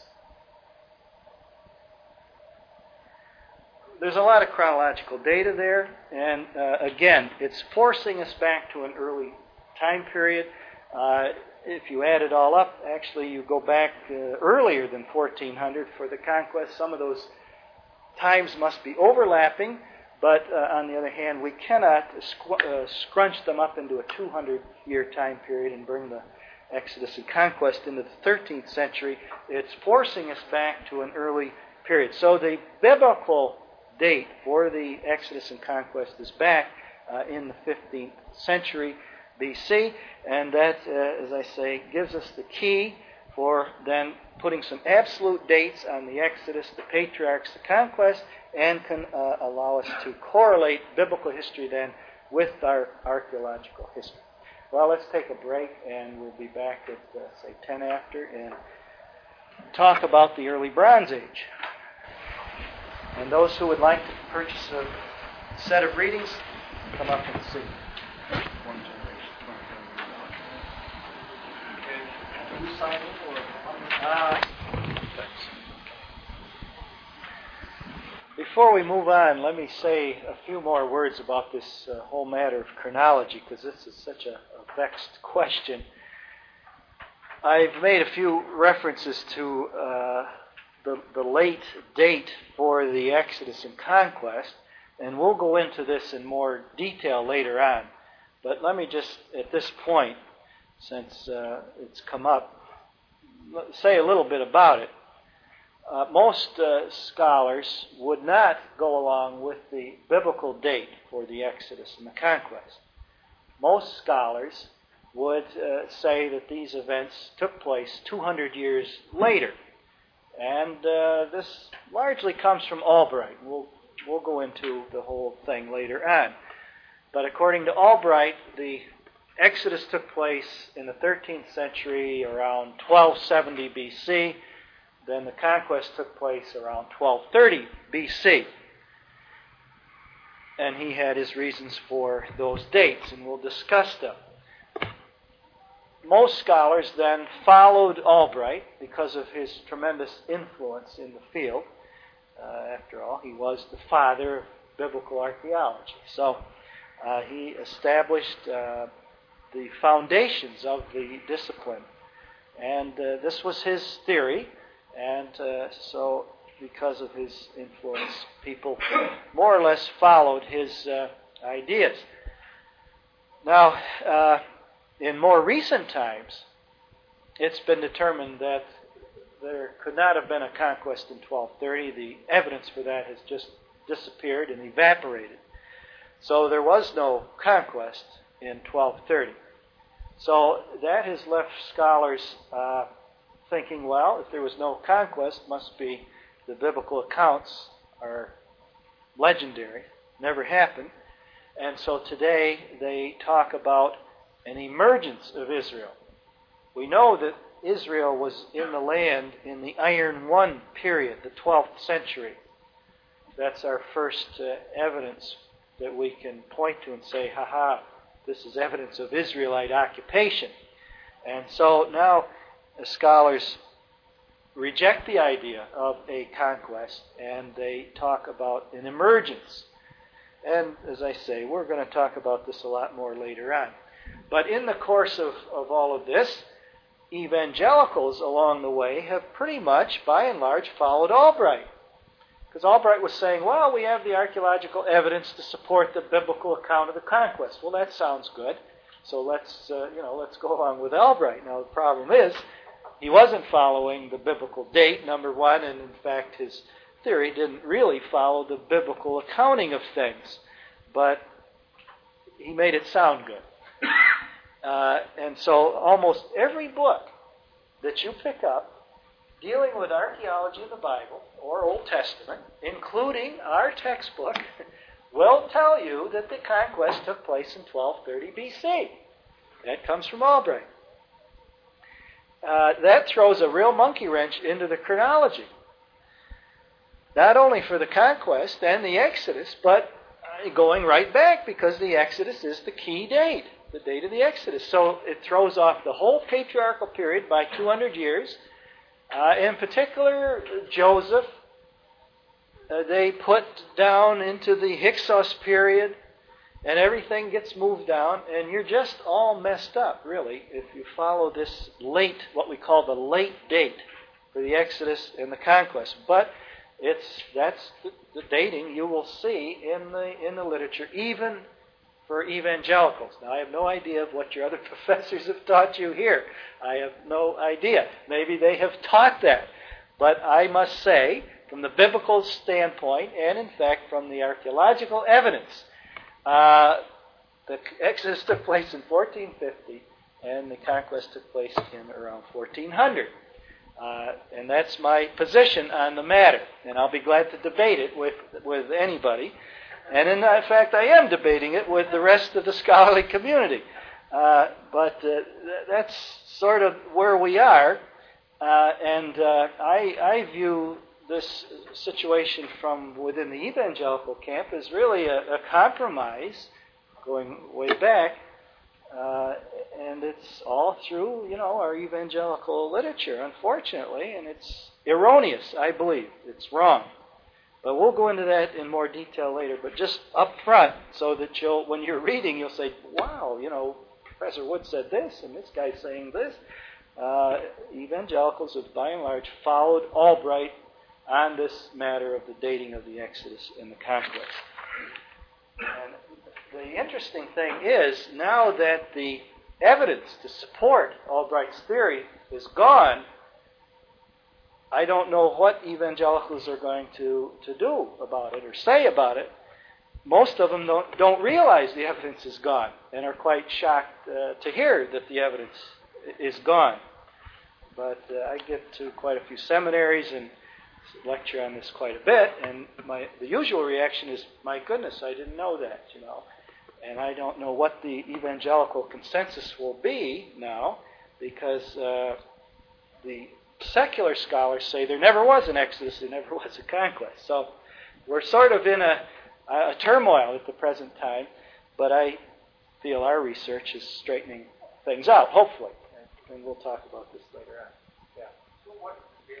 There's a lot of chronological data there, and again, it's forcing us back to an early time period. If you add it all up, actually you go back earlier than 1400 for the conquest. Some of those times must be overlapping, but on the other hand, we cannot scrunch them up into a 200-year time period and bring the Exodus and conquest into the 13th century. It's forcing us back to an early period. So the biblical date for the Exodus and conquest is back in the 15th century BC, and that, as I say, gives us the key for then putting some absolute dates on the Exodus, the patriarchs, the conquest, and can allow us to correlate biblical history then with our archaeological history. Well, let's take a break, and we'll be back at, say, 10 after, and talk about the early Bronze Age. And those who would like to purchase a set of readings, come up and see. One generation. Who signed it? Thanks. Before we move on, let me say a few more words about this whole matter of chronology, because this is such a vexed question. I've made a few references to the late date for the Exodus and conquest, and we'll go into this in more detail later on. But let me just, at this point, since it's come up, say a little bit about it. Most scholars would not go along with the biblical date for the Exodus and the conquest. Most scholars would say that these events took place 200 years later. And this largely comes from Albright. We'll go into the whole thing later on. But according to Albright, the Exodus took place in the 13th century around 1270 BC. Then the conquest took place around 1230 BC. And he had his reasons for those dates, and we'll discuss them. Most scholars then followed Albright because of his tremendous influence in the field. After all, he was the father of biblical archaeology. So he established the foundations of the discipline. And this was his theory. And so because of his influence, people more or less followed his ideas. Now, in more recent times, it's been determined that there could not have been a conquest in 1230. The evidence for that has just disappeared and evaporated. So there was no conquest in 1230. So that has left scholars thinking, well, if there was no conquest, must be the biblical accounts are legendary, never happened. And so today they talk about an emergence of Israel. We know that Israel was in the land in the Iron One period, the 12th century. That's our first evidence that we can point to and say, this is evidence of Israelite occupation. And so now scholars reject the idea of a conquest, and they talk about an emergence. And as I say, we're going to talk about this a lot more later on. But in the course of all of this, evangelicals along the way have pretty much, by and large, followed Albright. Because Albright was saying, well, we have the archaeological evidence to support the biblical account of the conquest. Well, that sounds good. So let's go along with Albright. Now, the problem is, he wasn't following the biblical date, number one, and in fact, his theory didn't really follow the biblical accounting of things. But he made it sound good. And so almost every book that you pick up dealing with archaeology of the Bible or Old Testament, including our textbook, will tell you that the conquest took place in 1230 BC. That comes from Albright. That throws a real monkey wrench into the chronology. Not only for the conquest and the Exodus, but going right back, because the Exodus is the key date. the date of the Exodus. So it throws off the whole patriarchal period by 200 years. In particular, Joseph, they put down into the Hyksos period, and everything gets moved down, and you're just all messed up, really, if you follow this late, what we call the late date for the Exodus and the conquest. But that's the dating you will see in the literature, even for evangelicals. Now, I have no idea of what your other professors have taught you here. I have no idea. Maybe they have taught that. But I must say, from the biblical standpoint, and in fact from the archaeological evidence, the Exodus took place in 1450, and the conquest took place in around 1400. And that's my position on the matter. And I'll be glad to debate it with anybody. And in fact, I am debating it with the rest of the scholarly community. But that's sort of where we are. And I view this situation from within the evangelical camp as really a compromise going way back. And it's all through, our evangelical literature, unfortunately. And it's erroneous, I believe. It's wrong. But we'll go into that in more detail later. But just up front, so that when you're reading, you'll say, wow, Professor Wood said this, and this guy's saying this. Evangelicals have, by and large, followed Albright on this matter of the dating of the Exodus and the conquest. And the interesting thing is, now that the evidence to support Albright's theory is gone, I don't know what evangelicals are going to do about it or say about it. Most of them don't realize the evidence is gone and are quite shocked to hear that the evidence is gone. But I get to quite a few seminaries and lecture on this quite a bit, and the usual reaction is, my goodness, I didn't know that, And I don't know what the evangelical consensus will be now, because the secular scholars say there never was an Exodus, there never was a conquest. So we're sort of in a turmoil at the present time, but I feel our research is straightening things out, hopefully. And we'll talk about this later on. Yeah. So what is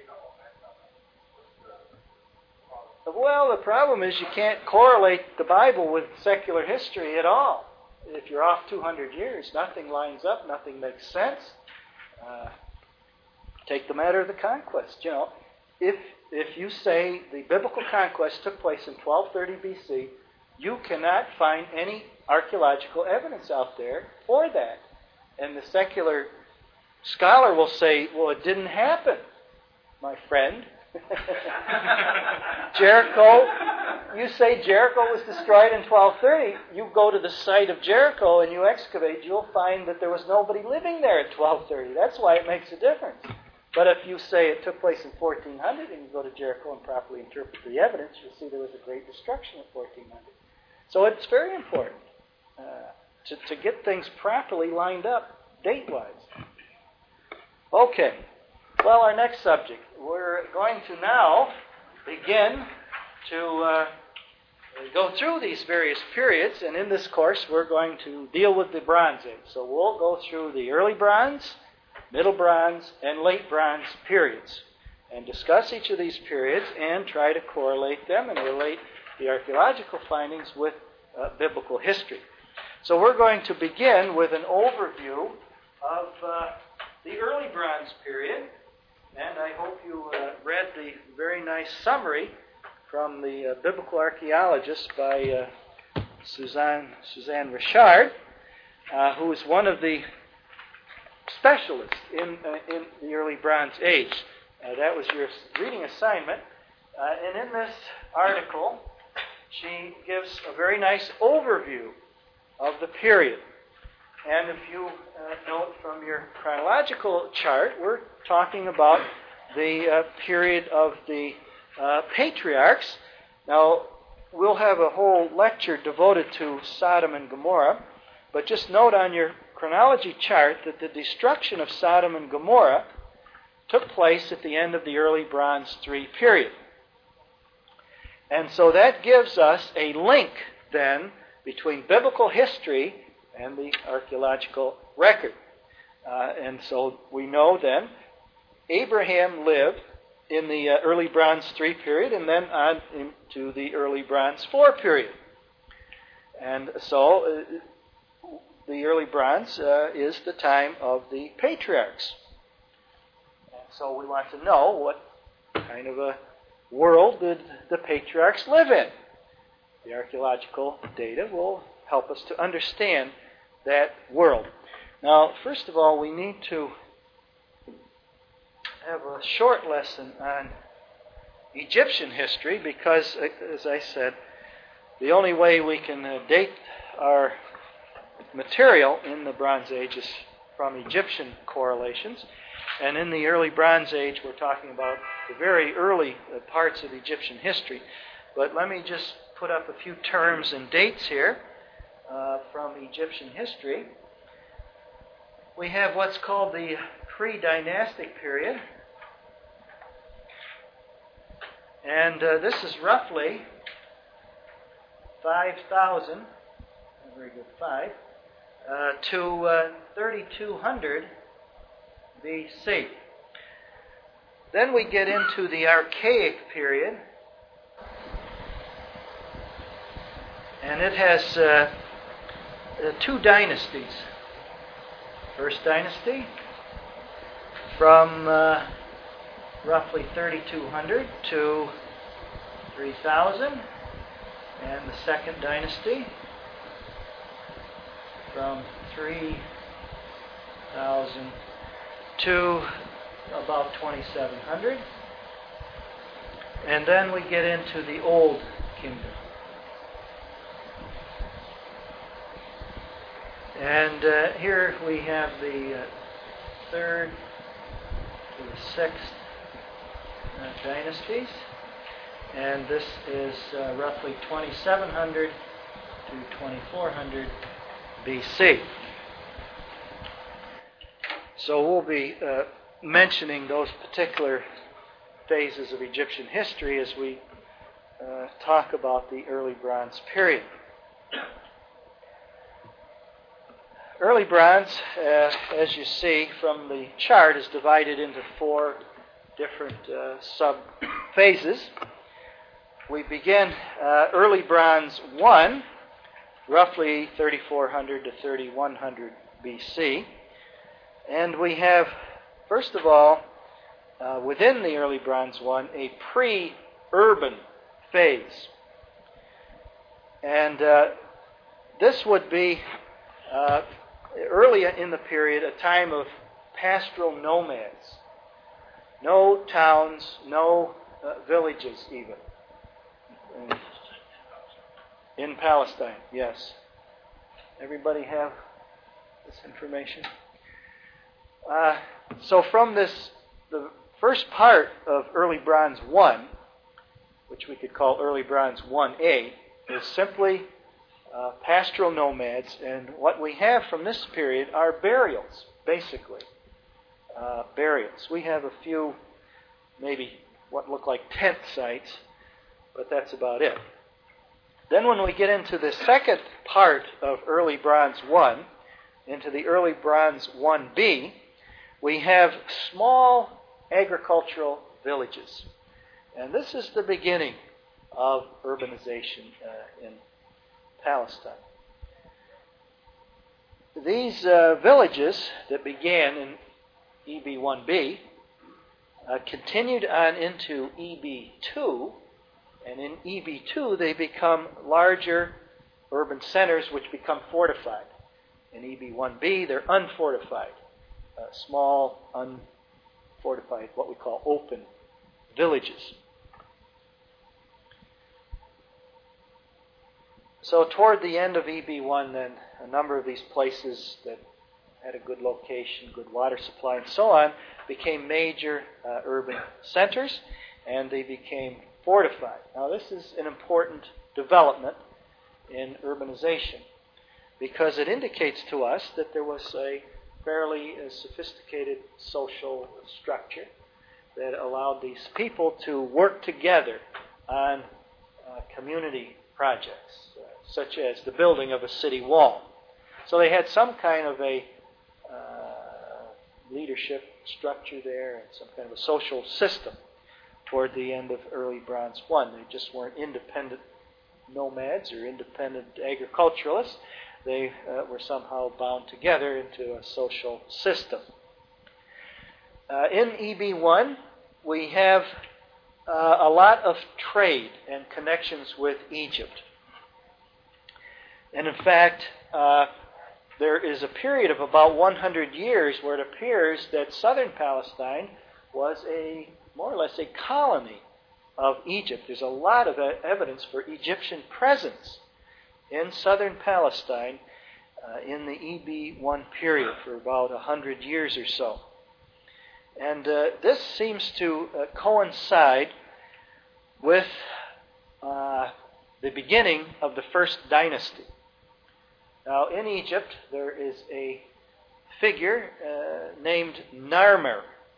Well, the problem is you can't correlate the Bible with secular history at all. If you're off 200 years, nothing lines up, nothing makes sense. Take the matter of the conquest. If you say the biblical conquest took place in 1230 BC, you cannot find any archaeological evidence out there for that. And the secular scholar will say, well, it didn't happen, my friend. Jericho, you say Jericho was destroyed in 1230. You go to the site of Jericho and you excavate, you'll find that there was nobody living there at 1230. That's why it makes a difference. But if you say it took place in 1400 and you go to Jericho and properly interpret the evidence, you'll see there was a great destruction in 1400. So it's very important to get things properly lined up date-wise. Okay. Well, our next subject. We're going to now begin to go through these various periods, and in this course we're going to deal with the Bronze Age. So we'll go through the Early Bronze, Middle Bronze, and Late Bronze periods, and discuss each of these periods and try to correlate them and relate the archaeological findings with biblical history. So we're going to begin with an overview of the Early Bronze period. And I hope you read the very nice summary from the biblical archaeologist by Suzanne Richard, who is one of the specialists in the early Bronze Age. That was your reading assignment. And in this article, she gives a very nice overview of the period. And if you note from your chronological chart, we're talking about the period of the patriarchs. Now, we'll have a whole lecture devoted to Sodom and Gomorrah, but just note on your chronology chart that the destruction of Sodom and Gomorrah took place at the end of the early Bronze III period. And so that gives us a link then between biblical history and the archaeological record. And so we know then Abraham lived in the early Bronze 3 period and then on into the early Bronze 4 period. And so the early Bronze is the time of the patriarchs. And so we want to know what kind of a world did the patriarchs live in. The archaeological data will help us to understand that world. Now, first of all, we need to have a short lesson on Egyptian history because, as I said, the only way we can date our material in the Bronze Age is from Egyptian correlations. And in the early Bronze Age, we're talking about the very early parts of Egyptian history. But let me just put up a few terms and dates here from Egyptian history. We have what's called the pre-dynastic period. And this is roughly 5,000, very good, 5, to 3,200 BC. Then we get into the Archaic period, and it has 2 dynasties. First dynasty from roughly 3,200 to 3,000, and the second dynasty from 3,000 to about 2,700. And then we get into the Old Kingdom. And here we have the 3rd to the 6th dynasties. And this is roughly 2,700 to 2,400 BC. So we'll be mentioning those particular phases of Egyptian history as we talk about the early Bronze period. Early Bronze, as you see from the chart, is divided into 4 different sub-phases. We begin early Bronze 1, roughly 3,400 to 3,100 BC. And we have, first of all, within the early Bronze 1, a pre-urban phase. And this would be early in the period a time of pastoral nomads. No towns, no villages even. In Palestine, yes. Everybody have this information? So from this, the first part of early Bronze 1, which we could call early Bronze 1A, is simply pastoral nomads, and what we have from this period are burials, basically. Burials. We have a few, maybe what look like tent sites, but that's about it. Then when we get into the second part of early Bronze 1, into the early Bronze 1B, we have small agricultural villages. And this is the beginning of urbanization in Palestine. These villages that began in EB1B continued on into EB2, and in EB2 they become larger urban centers which become fortified. In EB1B they're unfortified, small, unfortified, what we call open villages. So toward the end of EB1 then, a number of these places that had a good location, good water supply, and so on, became major urban centers, and they became fortified. Now this is an important development in urbanization because it indicates to us that there was a fairly sophisticated social structure that allowed these people to work together on community projects, such as the building of a city wall. So they had some kind of a leadership structure there and some kind of a social system toward the end of early Bronze 1. They just weren't independent nomads or independent agriculturalists. They were somehow bound together into a social system. In EB1, we have a lot of trade and connections with Egypt. And in fact, there is a period of about 100 years where it appears that southern Palestine was more or less a colony of Egypt. There's a lot of evidence for Egyptian presence in southern Palestine in the EB1 period for about 100 years or so. And this seems to coincide with the beginning of the first dynasty. Now, in Egypt, there is a figure named Narmer,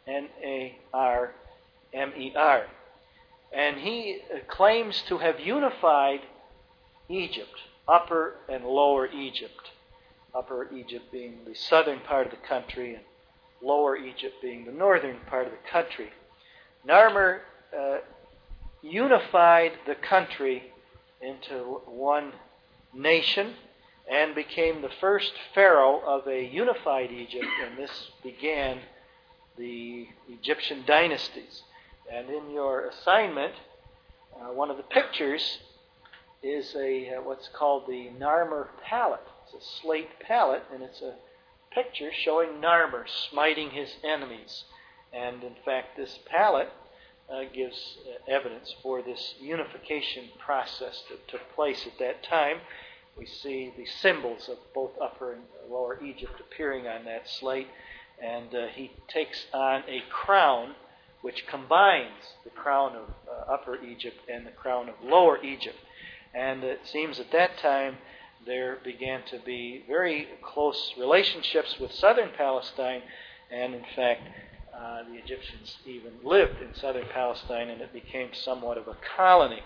Narmer, and he claims to have unified Egypt, Upper and Lower Egypt. Upper Egypt being the southern part of the country, and Lower Egypt being the northern part of the country. Narmer unified the country into one nation and became the first pharaoh of a unified Egypt, and this began the Egyptian dynasties. And in your assignment, one of the pictures is what's called the Narmer palette. It's a slate palette, and it's a picture showing Narmer smiting his enemies. And in fact, this palette gives evidence for this unification process that took place at that time. We see the symbols of both Upper and Lower Egypt appearing on that slate, and he takes on a crown which combines the crown of Upper Egypt and the crown of Lower Egypt. And it seems at that time there began to be very close relationships with southern Palestine, and in fact the Egyptians even lived in southern Palestine, and it became somewhat of a colony.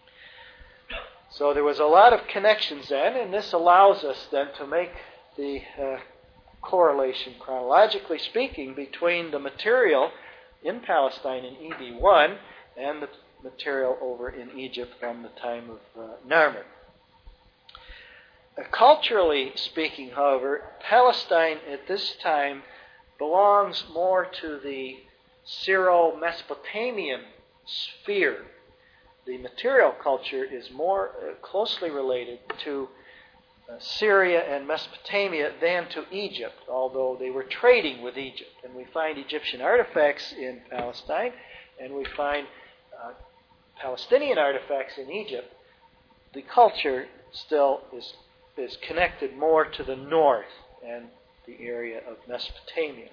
So there was a lot of connections then, and this allows us then to make the correlation, chronologically speaking, between the material in Palestine in EB1 and the material over in Egypt from the time of Narmer. Culturally speaking, however, Palestine at this time belongs more to the Syro-Mesopotamian sphere. The material culture is more closely related to Syria and Mesopotamia than to Egypt, although they were trading with Egypt. And we find Egyptian artifacts in Palestine, and we find Palestinian artifacts in Egypt. The culture still is connected more to the north and the area of Mesopotamia.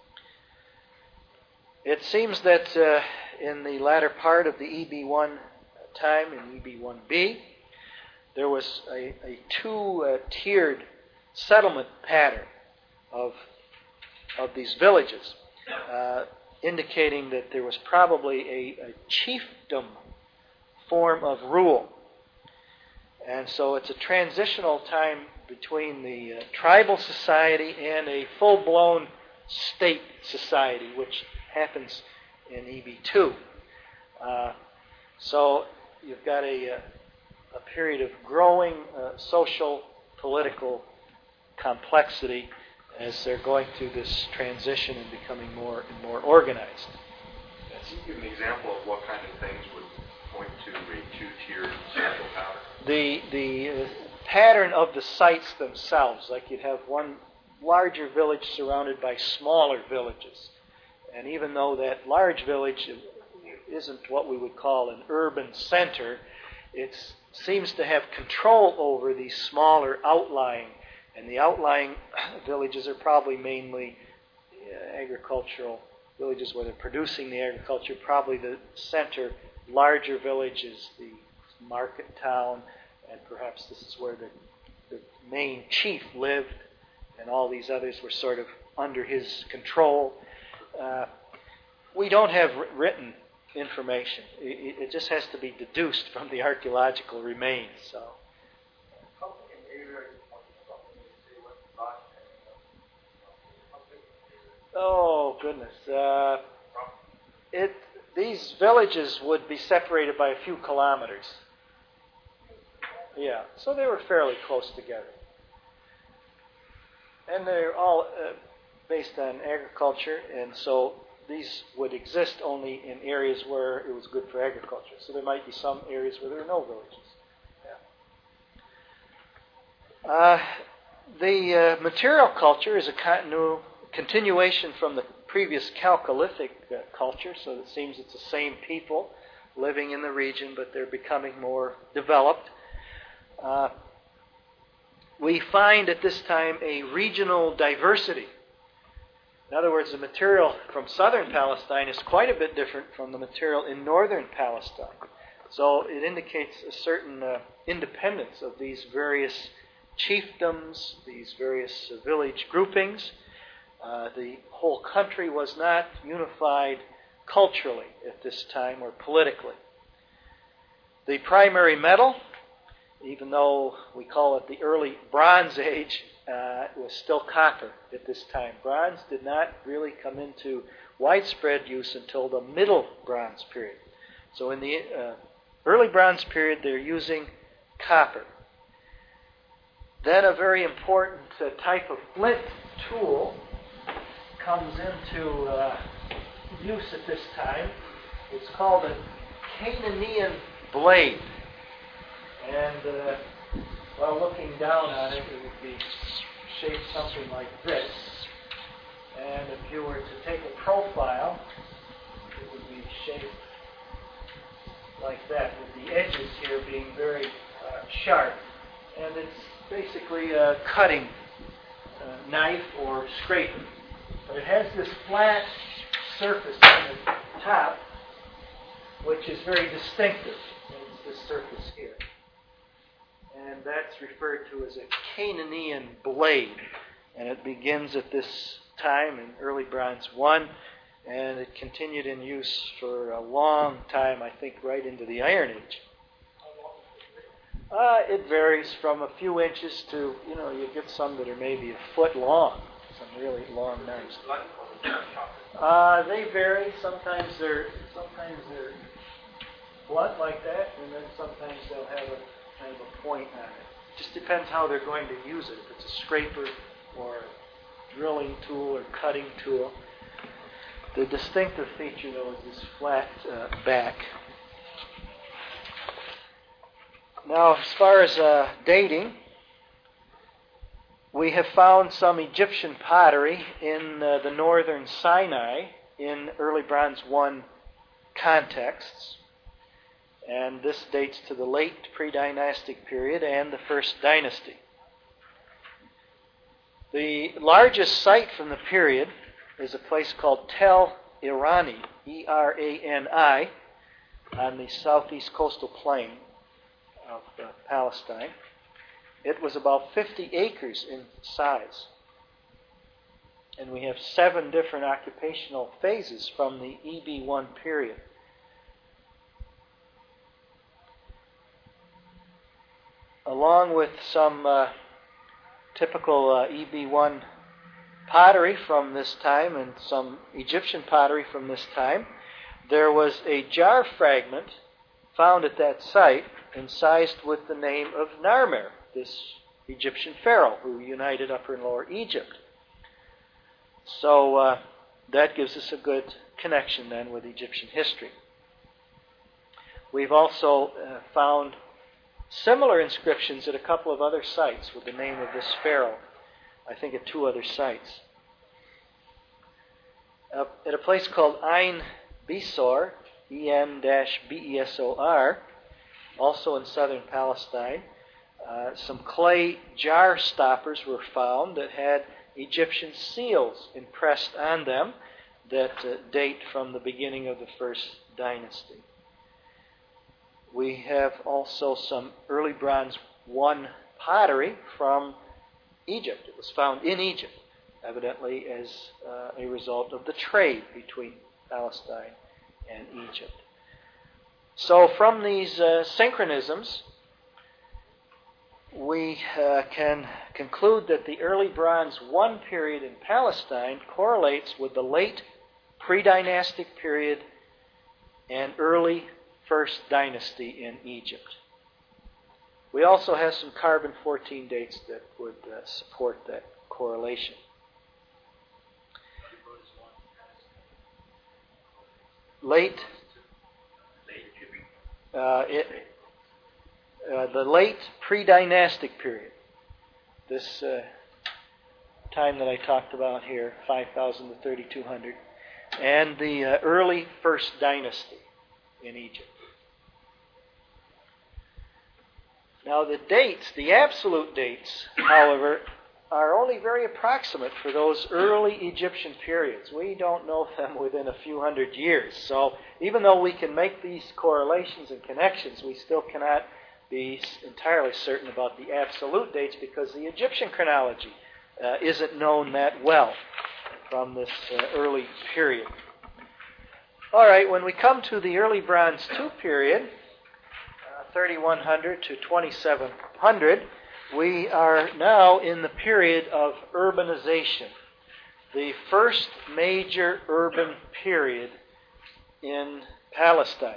It seems that in the latter part of the EB1 time, in EB1b, there was a two-tiered settlement pattern of these villages, indicating that there was probably a chiefdom form of rule. And so it's a transitional time between the tribal society and a full-blown state society, which happens in EB2. So you've got a period of growing social, political complexity as they're going through this transition and becoming more and more organized. Can you give an example of what kind of things would point to a two-tiered social pattern? The pattern of the sites themselves, like you'd have one larger village surrounded by smaller villages. And even though that large village isn't what we would call an urban center, it seems to have control over these smaller outlying. And the outlying villages are probably mainly agricultural villages where they're producing the agriculture. Probably the center, larger village is the market town, and perhaps this is where the main chief lived, and all these others were sort of under his control. We don't have written information. It just has to be deduced from the archaeological remains. So, goodness. These villages would be separated by a few kilometers. Yeah, so they were fairly close together. And they're all based on agriculture, and so these would exist only in areas where it was good for agriculture. So there might be some areas where there are no villages. Yeah. The material culture is a continuation from the previous Chalcolithic culture, so it seems it's the same people living in the region, but they're becoming more developed. We find at this time a regional diversity. In other words, the material from southern Palestine is quite a bit different from the material in northern Palestine. So it indicates a certain independence of these various chiefdoms, these various village groupings. The whole country was not unified culturally at this time or politically. The primary metal, even though we call it the early Bronze Age, was still copper at this time. Bronze did not really come into widespread use until the Middle Bronze period. So in the early Bronze period, they're using copper. Then a very important type of flint tool comes into use at this time. It's called a Canaan blade. And while looking down on it, it would be shaped something like this. And if you were to take a profile, it would be shaped like that, with the edges here being very sharp. And it's basically a cutting knife or scraper. But it has this flat surface on the top, which is very distinctive. It's this surface here. And that's referred to as a Canaan blade. And it begins at this time in early Bronze I, and it continued in use for a long time, I think right into the Iron Age. It varies from a few inches to, you get some that are maybe a foot long, some really long knives. They vary. Sometimes they're blunt like that, and then sometimes they'll have a kind of a point on it. Just depends how they're going to use it. If it's a scraper or a drilling tool or cutting tool. The distinctive feature, though, is this flat back. Now, as far as dating, we have found some Egyptian pottery in the northern Sinai in early Bronze I contexts. And this dates to the late pre-dynastic period and the first dynasty. The largest site from the period is a place called Tel Irani, E-R-A-N-I, on the southeast coastal plain of Palestine. It was about 50 acres in size. And we have 7 different occupational phases from the EB1 period. Along with some typical EB1 pottery from this time and some Egyptian pottery from this time, there was a jar fragment found at that site incised with the name of Narmer, this Egyptian pharaoh who united Upper and Lower Egypt. So that gives us a good connection then with Egyptian history. We've also found similar inscriptions at a couple of other sites with the name of this pharaoh, I think at 2 other sites. At a place called Ein Besor, En-Besor, also in southern Palestine, some clay jar stoppers were found that had Egyptian seals impressed on them that date from the beginning of the first dynasty. We have also some early Bronze I pottery from Egypt. It was found in Egypt, evidently as a result of the trade between Palestine and Egypt. So from these synchronisms, we can conclude that the early Bronze I period in Palestine correlates with the late pre-dynastic period and early First Dynasty in Egypt. We also have some carbon-14 dates that would support that correlation. The late pre-dynastic period, this time that I talked about here, 5,000 to 3,200, and the early First Dynasty in Egypt. Now the dates, the absolute dates, however, are only very approximate for those early Egyptian periods. We don't know them within a few hundred years. So even though we can make these correlations and connections, we still cannot be entirely certain about the absolute dates because the Egyptian chronology isn't known that well from this early period. All right, when we come to the early Bronze II period, 3100 to 2700, we are now in the period of urbanization, the first major urban period in Palestine.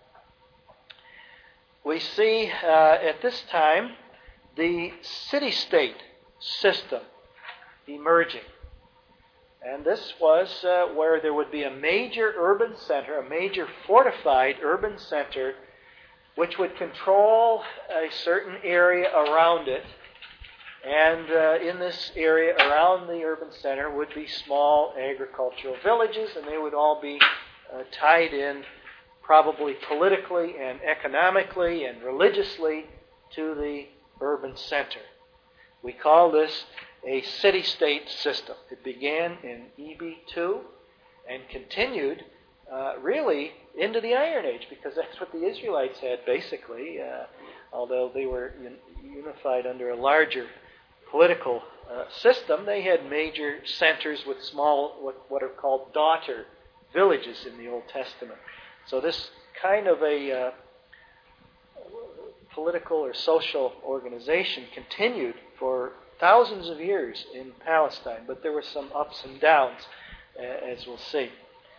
We see at this time the city-state system emerging. And this was where there would be a major urban center, a major fortified urban center, which would control a certain area around it. And in this area around the urban center would be small agricultural villages, and they would all be tied in probably politically and economically and religiously to the urban center. We call this a city-state system. It began in EB2 and continued really into the Iron Age, because that's what the Israelites had basically, although they were unified under a larger political system. They had major centers with small, what are called daughter villages in the Old Testament. So this kind of a political or social organization continued for thousands of years in Palestine, but there were some ups and downs, as we'll see.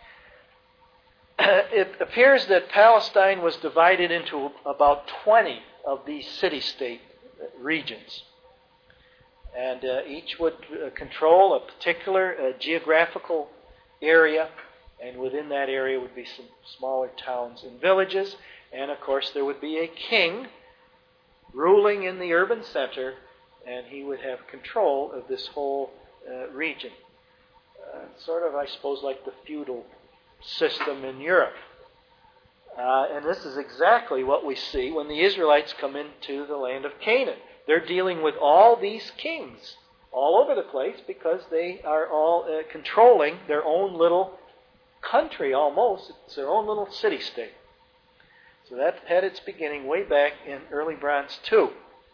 It appears that Palestine was divided into about 20 of these city-state regions. And each would control a particular geographical area, and within that area would be some smaller towns and villages. And, of course, there would be a king ruling in the urban center, and he would have control of this whole region. Sort of, I suppose, like the feudal system in Europe. And this is exactly what we see when the Israelites come into the land of Canaan. They're dealing with all these kings all over the place because they are all controlling their own little country almost. It's their own little city-state. So that had its beginning way back in early Bronze II.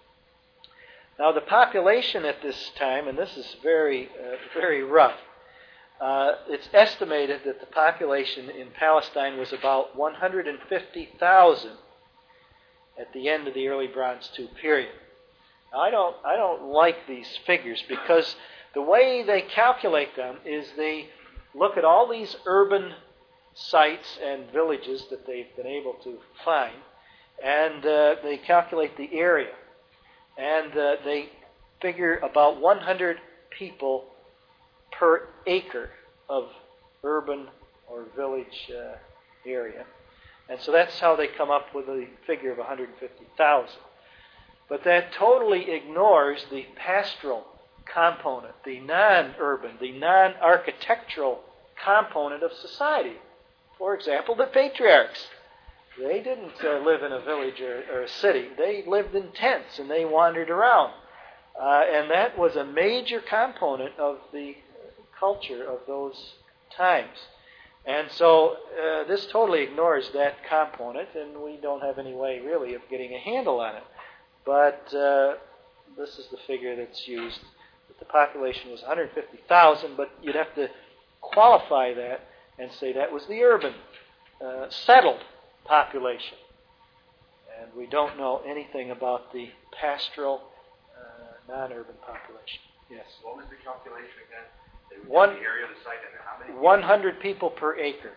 Now the population at this time, and this is very, very rough, it's estimated that the population in Palestine was about 150,000 at the end of the early Bronze II period. Now, I don't like these figures because the way they calculate them is they look at all these urban sites and villages that they've been able to find, and they calculate the area. And they figure about 100 people per acre of urban or village area. And so that's how they come up with a figure of 150,000. But that totally ignores the pastoral component, the non-urban, the non-architectural component of society. For example, the patriarchs. They didn't live in a village or a city. They lived in tents and they wandered around. And that was a major component of the culture of those times. And so this totally ignores that component, and we don't have any way really of getting a handle on it. But this is the figure that's used. The population was 150,000, but you'd have to qualify that and say that was the urban, settled population. And we don't know anything about the pastoral, non-urban population. Yes? What was the calculation again? They would One- get the area of the site and how many? 100 people per acre.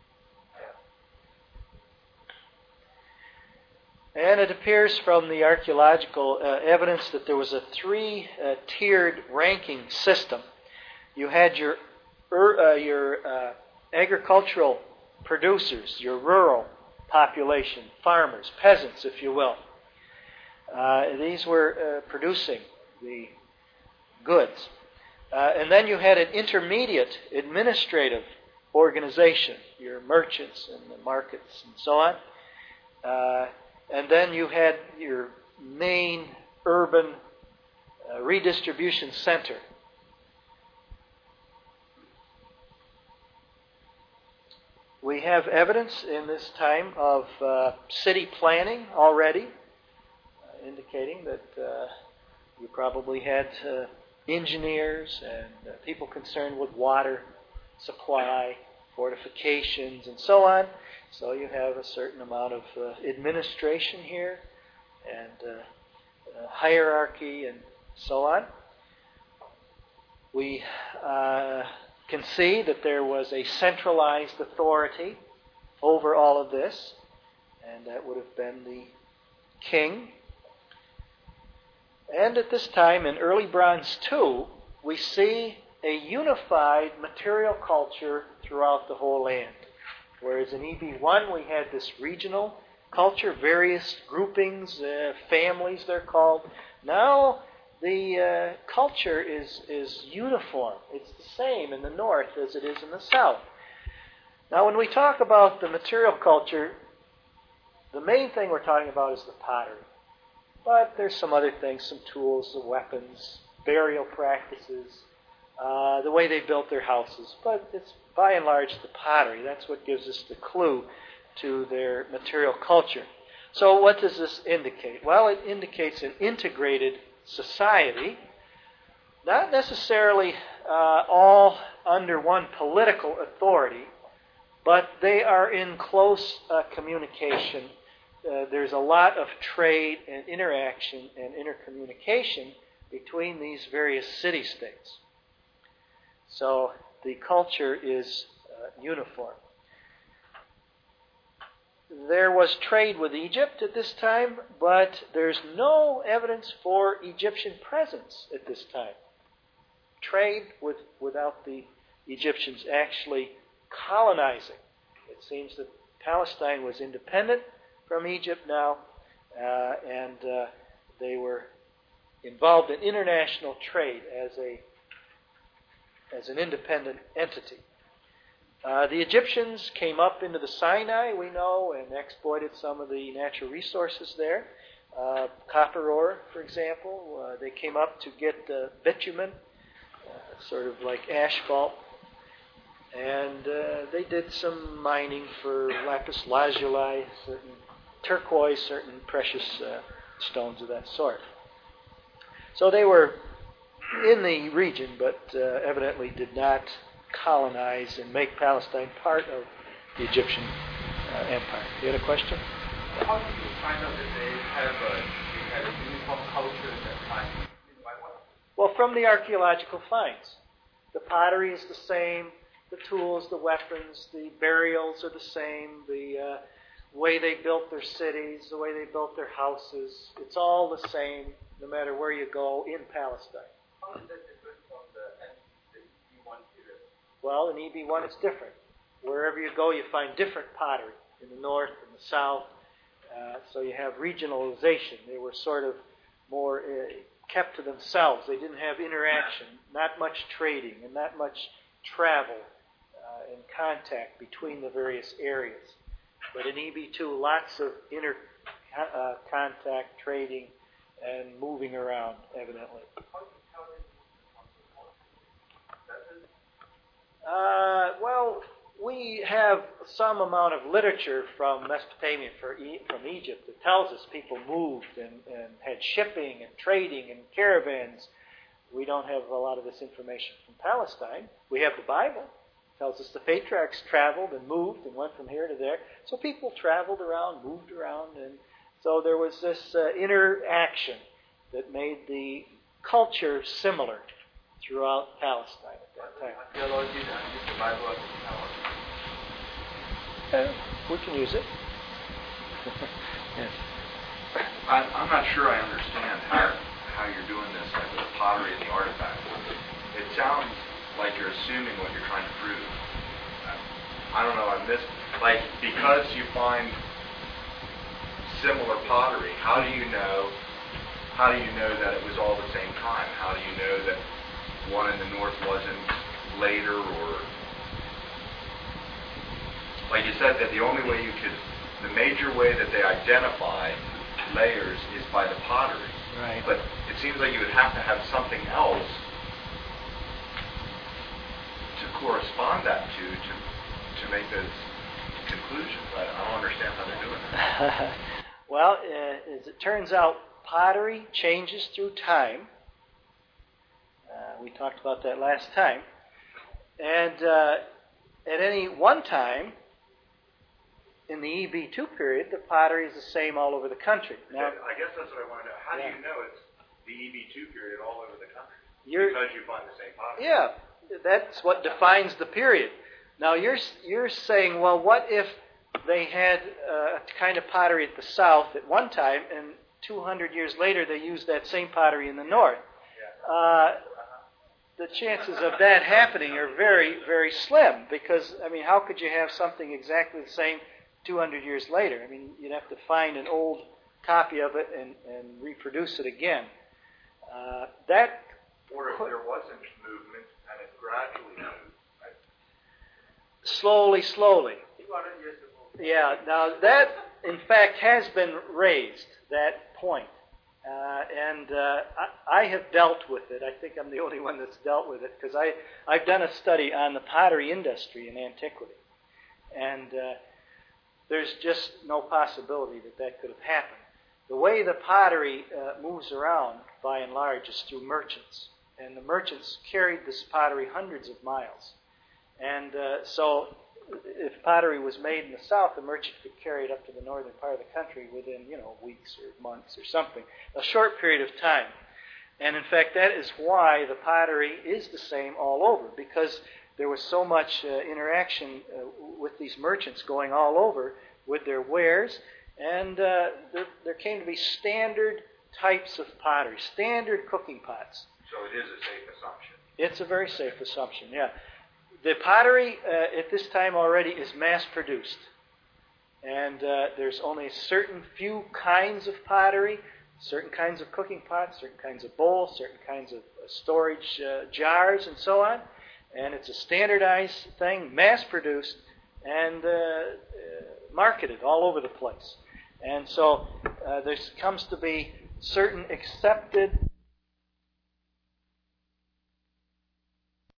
And it appears from the archaeological evidence that there was a three-tiered ranking system. You had your agricultural producers, your rural population, farmers, peasants, if you will. These were producing the goods. And then you had an intermediate administrative organization, your merchants and the markets and so on. And then you had your main urban redistribution center. We have evidence in this time of city planning already, indicating that you probably had engineers and people concerned with water supply, fortifications, and so on. So you have a certain amount of administration here and hierarchy and so on. We can see that there was a centralized authority over all of this, and that would have been the king. And at this time, in Early Bronze II, we see a unified material culture throughout the whole land. Whereas in EB1 we had this regional culture, various groupings, families they're called. Now the culture is uniform. It's the same in the north as it is in the south. Now when we talk about the material culture, the main thing we're talking about is the pottery. But there's some other things, some tools, some weapons, burial practices, the way they built their houses. But it's by and large the pottery. That's what gives us the clue to their material culture. So what does this indicate? Well, it indicates an integrated society, not necessarily all under one political authority, but they are in close communication. There's a lot of trade and interaction and intercommunication between these various city-states. So the culture is uniform. There was trade with Egypt at this time, but there's no evidence for Egyptian presence at this time. Trade without the Egyptians actually colonizing. It seems that Palestine was independent from Egypt now, and they were involved in international trade as an independent entity. The Egyptians came up into the Sinai, we know, and exploited some of the natural resources there. Copper ore, for example. They came up to get bitumen, sort of like asphalt. And they did some mining for lapis lazuli, certain turquoise, certain precious stones of that sort. So they were in the region, but evidently did not colonize and make Palestine part of the Egyptian empire. You had a question? How did you find out that they had a uniform culture at that time? By what? Well, from the archaeological finds. The pottery is the same, the tools, the weapons, the burials are the same, the way they built their cities, the way they built their houses. It's all the same no matter where you go in Palestine. How is that different from the EB1 period? Well, in EB1 it's different. Wherever you go, you find different pottery in the north and the south. So you have regionalization. They were sort of more kept to themselves. They didn't have interaction, not much trading, and not much travel and contact between the various areas. But in EB2, lots of contact, trading, and moving around, evidently. Well, we have some amount of literature from Mesopotamia, from Egypt, that tells us people moved and had shipping and trading and caravans. We don't have a lot of this information from Palestine. We have the Bible. It tells us the patriarchs traveled and moved and went from here to there. So people traveled around, moved around, and So there was this interaction that made the culture similar throughout Palestine at that time. Archaeology and the survival of technology. We can use it. Yes. I'm not sure I understand how you're doing this with the pottery and the artifacts. It sounds like you're assuming what you're trying to prove. I don't know, because you find similar pottery, how do you know that it was all the same time? How do you know that one in the north wasn't later, or like you said, that the major way that they identify layers is by the pottery. Right. But it seems like you would have to have something else to correspond that to make those conclusions. I don't understand how they're doing that. Well, as it turns out, pottery changes through time. We talked about that last time. And at any one time, in the EB2 period, the pottery is the same all over the country. Now, I guess that's what I want to know. How do you know it's the EB2 period all over the country? Because you find the same pottery. Yeah, that's what defines the period. Now, you're saying, well, what if they had a kind of pottery at the south at one time, and 200 years later they used that same pottery in the north? The chances of that happening are very, very slim, because, how could you have something exactly the same 200 years later? You'd have to find an old copy of it and reproduce it again. Or if there wasn't movement and it gradually moved. Slowly. Yeah, now that, in fact, has been raised, that point. And I have dealt with it. I think I'm the only one that's dealt with it, because I've done a study on the pottery industry in antiquity. And there's just no possibility that could have happened. The way the pottery moves around, by and large, is through merchants. And the merchants carried this pottery hundreds of miles. And so if pottery was made in the south, the merchant could carry it up to the northern part of the country within, weeks or months or something, a short period of time. And in fact, that is why the pottery is the same all over, because there was so much interaction with these merchants going all over with their wares, and there came to be standard types of pottery, standard cooking pots. So it is a safe assumption. It's a very safe assumption, yeah. The pottery at this time already is mass-produced. And there's only certain few kinds of pottery, certain kinds of cooking pots, certain kinds of bowls, certain kinds of storage jars, and so on. And it's a standardized thing, mass-produced, and marketed all over the place. And so there comes to be certain accepted